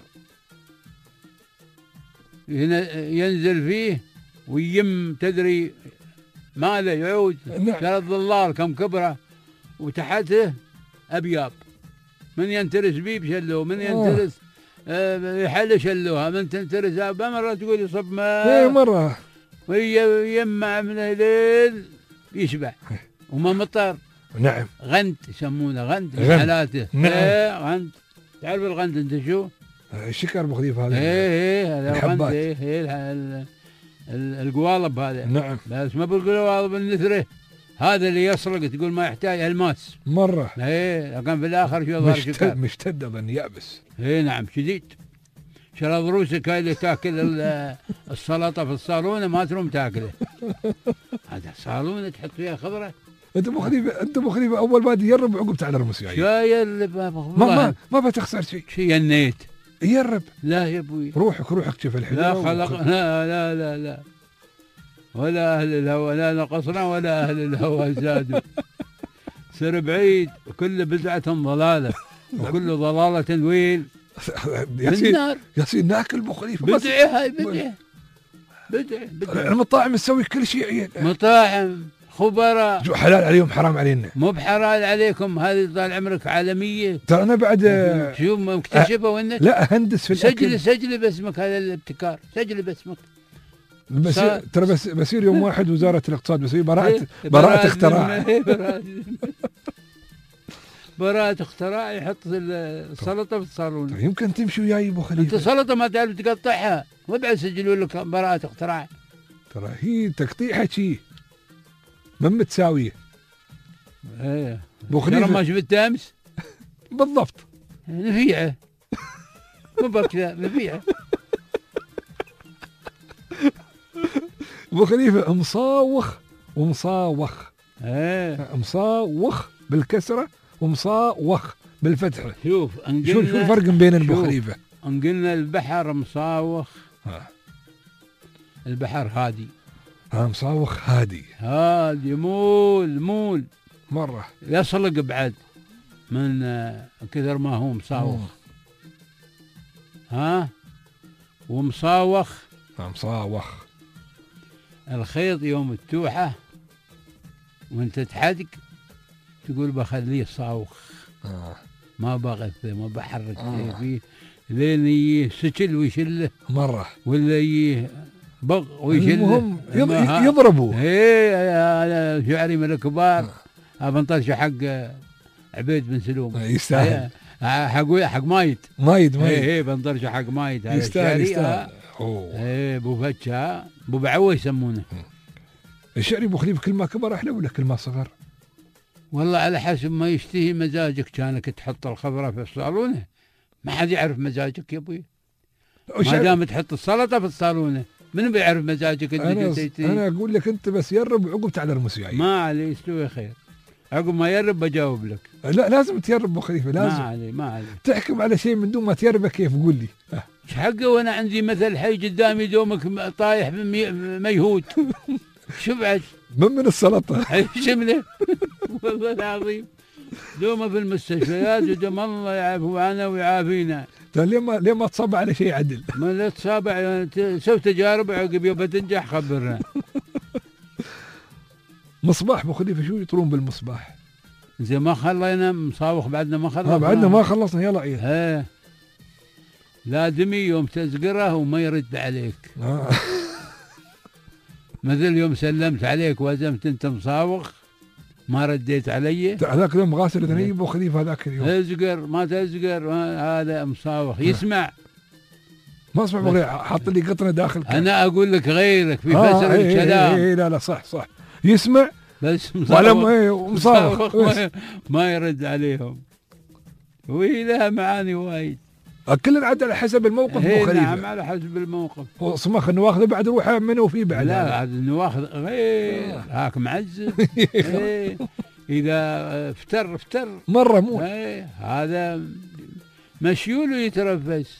ينزل فيه ويم تدري ماله يعود. ترى الظلال كم كبره وتحته ابياب من ينترس بيه بشلوه من ينترس آه يحل شلوها من تنترس بمره تقول يصب ماء. ايه مره ويجمع من الليل يشبع وما مطر. نعم. غند يسمونه غند من غند. حالاته. نعم. ايه غند. تعرف الغند انت شو؟ الشكر ابو خليفه هذا. ايه ايه هذا الغند. الحبات. ايه ايه القوالب هذا. نعم. بس ما بالقوالب النثره هذا اللي يسرق تقول ما يحتاج الماس مره. ايه لكن في الاخر شو ظهر مشتد مشتد اظن يابس. ايه نعم شديد. شرى ضروسك هاي اللي تاكل السلطه في الصالونه ما تروم تاكله. هذا صالونه تحط فيها خضره. انت ابو خليفه انت ابو خليفه اول ما يجرب عقب تعال ارمس يعني. شو يرب ما ما ما بتخسر شيء. شو ينيت يرب. لا يا ابوي روحك روحك شوف الحلو. لا خلق لا لا لا لا ولا اهل الهوى لا نقصنا ولا اهل الهوى زادوا. سر بعيد وكل بدعه ضلاله وكل ضلاله ويل. ياسين ياسين ناكل ابو خليفه. بدعه هاي بدعه بدعه بدعه. المطاعم تسوي كل شيء. مطاعم خبراء حلال عليهم حرام علينا. مو بحلال عليكم هذه طال عمرك عالميه. ترى انا بعد شو مكتشفه وانك لا اهندس في الاكل. سجل سجل باسمك هذا الابتكار سجل باسمك. بس ترى بس بصير يوم واحد وزاره الاقتصاد بصير براءة براءة اختراع. براءة اختراع يحط السلطه في الصالون. يمكن تمشي وياي ابو خليفه. انت سلطه ما تعرف تقطعها وبعد سجلوا لك براءة اختراع. ترى هي تقطيعها شيء ما متساويه. ايه ابو خليفه ما شفت امس بالضبط نفيعه مو بكذا نفيعه. ابو خليفه مصاوخ ومصاوخ. ايه مصاوخ بالكسره ومصاوخ بالفتحه. شوف شو شو الفرق بين ابو خليفه؟ ان قلنا البحر مصاوخ البحر هادي ها مصاوخ هادي هادي مول مول مرة يصلق بعد من آه، كثر ما هو مصاوخ. ها ومصاوخ. ها مصاوخ. الخيط يوم التوحة وانت تحدق تقول بخليه صاوخ. آه. ما بغثه ما بحرك آه. فيه لين يجيه سجل ويشله مرة ولا يجيه بغ ويشله. المهم يضربوا. ايه انا شعري من الكبار ابى نطرش حق عبيد بن سلوم يستاهل. حق حق مايد مايد مايد ايه ايه بنطرش حق مايد. يستاهل يستاهل. ايه ابو فتشة ابو بعوه يسمونه. الشعري ابو خليفه كل ما كبر احلى ولا كل ما صغر؟ والله على حسب ما يشتهي مزاجك. كانك تحط الخضره في الصالونه ما حد يعرف مزاجك يا ابوي. ما دام تحط السلطه في الصالونه من بيعرف مزاجك انت؟ انا انا اقول لك انت بس يرب عقب تعال المسيعي. ما علي يستوي خير. عقب ما يرب بجاوب لك. لا لازم تيرب ابو خليفه لازم. ما علي ما علي تحكم على شيء من دون ما تيربه كيف قول لي. ايش حقه وانا عندي مثل حي قدامي دومك طايح ميهود. شو بعد؟ من من السلطه شمله والله العظيم دومه في المستشفيات ودوم الله يعافو عنا ويعافينا. ليه ما ليه ما تصاب على شيء عدل؟ ما لا تصابع سوي تجارب عقب يوم بتنجح خبرنا. مصباح ابو خليفه شو يطرون بالمصباح؟ زي ما خلينا مصاوخ بعدنا ما خلصنا. بعدنا ما خلصنا يلا عيل. ايه لا دمي يوم تزقره وما يرد عليك. آه. مثل يوم سلمت عليك وازمت انت مصاوخ ما رديت علي. هذاك اليوم غاسل ذني ابو خليفه هذاك اليوم. تزقر ما تزقر هذا مصاوخ يسمع. ما اسمع بغير حط لي قطنه داخل كان. انا اقول لك غيرك في آه فسر ايه الكلام. ايه ايه لا لا صح صح يسمع بس مصاوخ ايه مصاوخ ما, ما يرد عليهم. وهي لها معاني وايد. كلنا عاد على حسب الموقف ابو خليفه. نعم على حسب الموقف. صمخ النواخذ بعد روحه منه وفي بعد. لا عاد النواخذ غير آه. هاك معزز. ايه اذا فتر فتر مره مو ايه هذا مشيول ويترفس.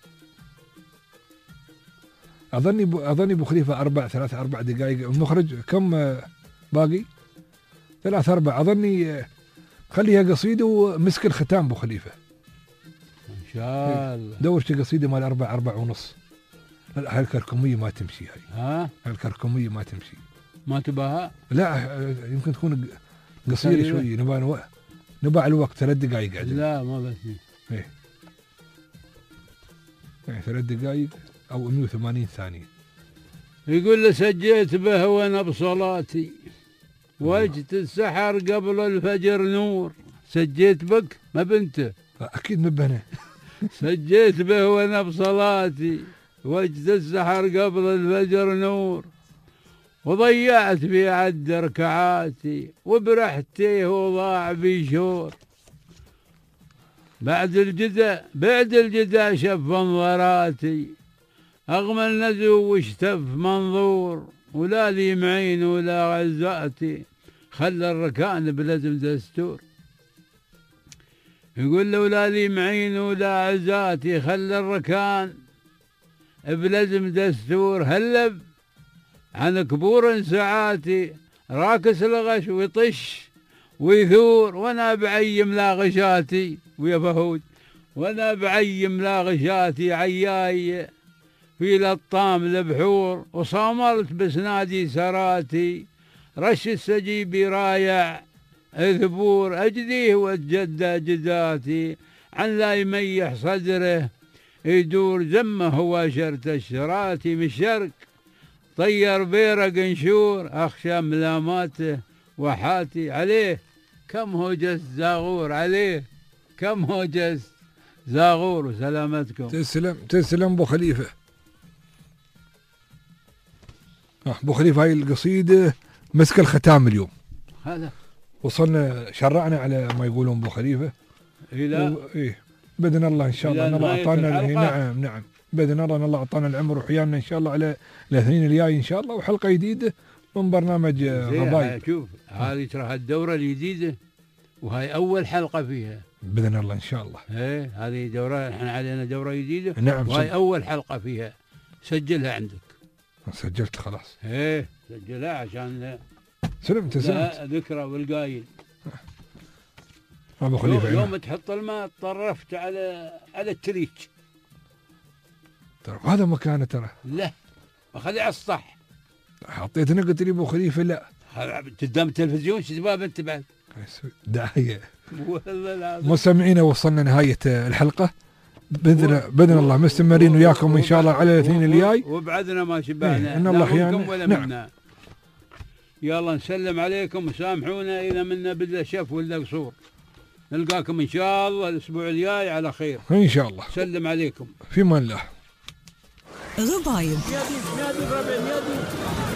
اظني بو اظني ابو خليفه اربع ثلاث اربع دقائق. المخرج كم باقي؟ ثلاث اربع اظني. خليها قصيده ومسك الختام ابو خليفه. ان شاء الله. دور شي قصيده مال اربع اربع ونص. لا هالكركميه ما تمشي هاي. ها؟ هالكركميه ما تمشي. ما تباها؟ لا يمكن تكون قصيره شوي. نبى نو... نبى الوقت ثلاث دقائق عدل. لا ما بس. ايه يعني ثلاث دقائق او مئة وثمانين ثانيه. يقول له سجيت به وانا بصلاتي وجت السحر قبل الفجر نور. سجيت بك ما بنته؟ اكيد مبنى. سجيت به وانا بصلاتي وجت السحر قبل الفجر نور وضيعت في عد ركعاتي وبرحتي وضاع بي شور. بعد الجدا بعد الجدا شف منظراتي أغمى النزو واشتف منظور ولا لي معين ولا غزاتي خلى الركان بلزم دستور. يقول له ولا لي معين ولا عزاتي خلى الركان بلزم دستور. هلب عن كبور ساعاتي راكس الغش ويطش ويثور وانا بعيم لا غشاتي ويا فهود وانا بعيم لا غشاتي عياي في لطام البحور وصامرت بسنادي سراتي رش السجيب رايع ذبور أجديه واتجدى جداتي عن لا يميح صدره يدور زمه هو شرت الشراتي من الشرق طير بيرق نشور أخشى ملاماته وحاتي عليه كم هو جس زاغور عليه كم هو جس زاغور. وسلامتكم. تسلم تسلم ابو خليفه. ابو خليفه هاي القصيده مسك الختام اليوم. هذا وصلنا شرعنا على ما يقولون ابو خليفه. الى و... ايه باذن الله ان شاء الله ان الله اعطانا. نعم نعم باذن الله ان الله اعطانا العمر وحيانا ان شاء الله على الاثنين الجاي ان شاء الله وحلقه جديده من برنامج غضايب. شوف هذه ترى الدوره الجديده وهاي اول حلقه فيها باذن الله ان شاء الله. ايه هذه دوره احنا علينا دوره جديده. نعم وهاي اول حلقه فيها. سجلها عندك. سجلت خلاص. ايه سجلها عشان سلمت سلمت لها ذكرى والقايل. ابو خليفه يوم, يوم تحط الماء طرفت على على التريك. ترى هذا مكانه ترى. لا اخذي على السطح. حطيتني قلت لي ابو خليفه لا. قدام التلفزيون شو تبغى انت بعد؟ داعيه. والله العظيم. مستمعينا وصلنا نهايه الحلقه. باذن باذن الله مستمرين وياكم ان شاء الله على الاثنين الجاي. وبعدنا ما شبعنا. إيه ان الله احيانا. ولا نعم. منا. يلا نسلم عليكم وسامحونا اذا منا بلا شف ولا قصور. نلقاكم ان شاء الله الاسبوع الجاي على خير. ان شاء الله. سلم عليكم. في امان الله. غبايب. يا دي يا دي ربع يا دي.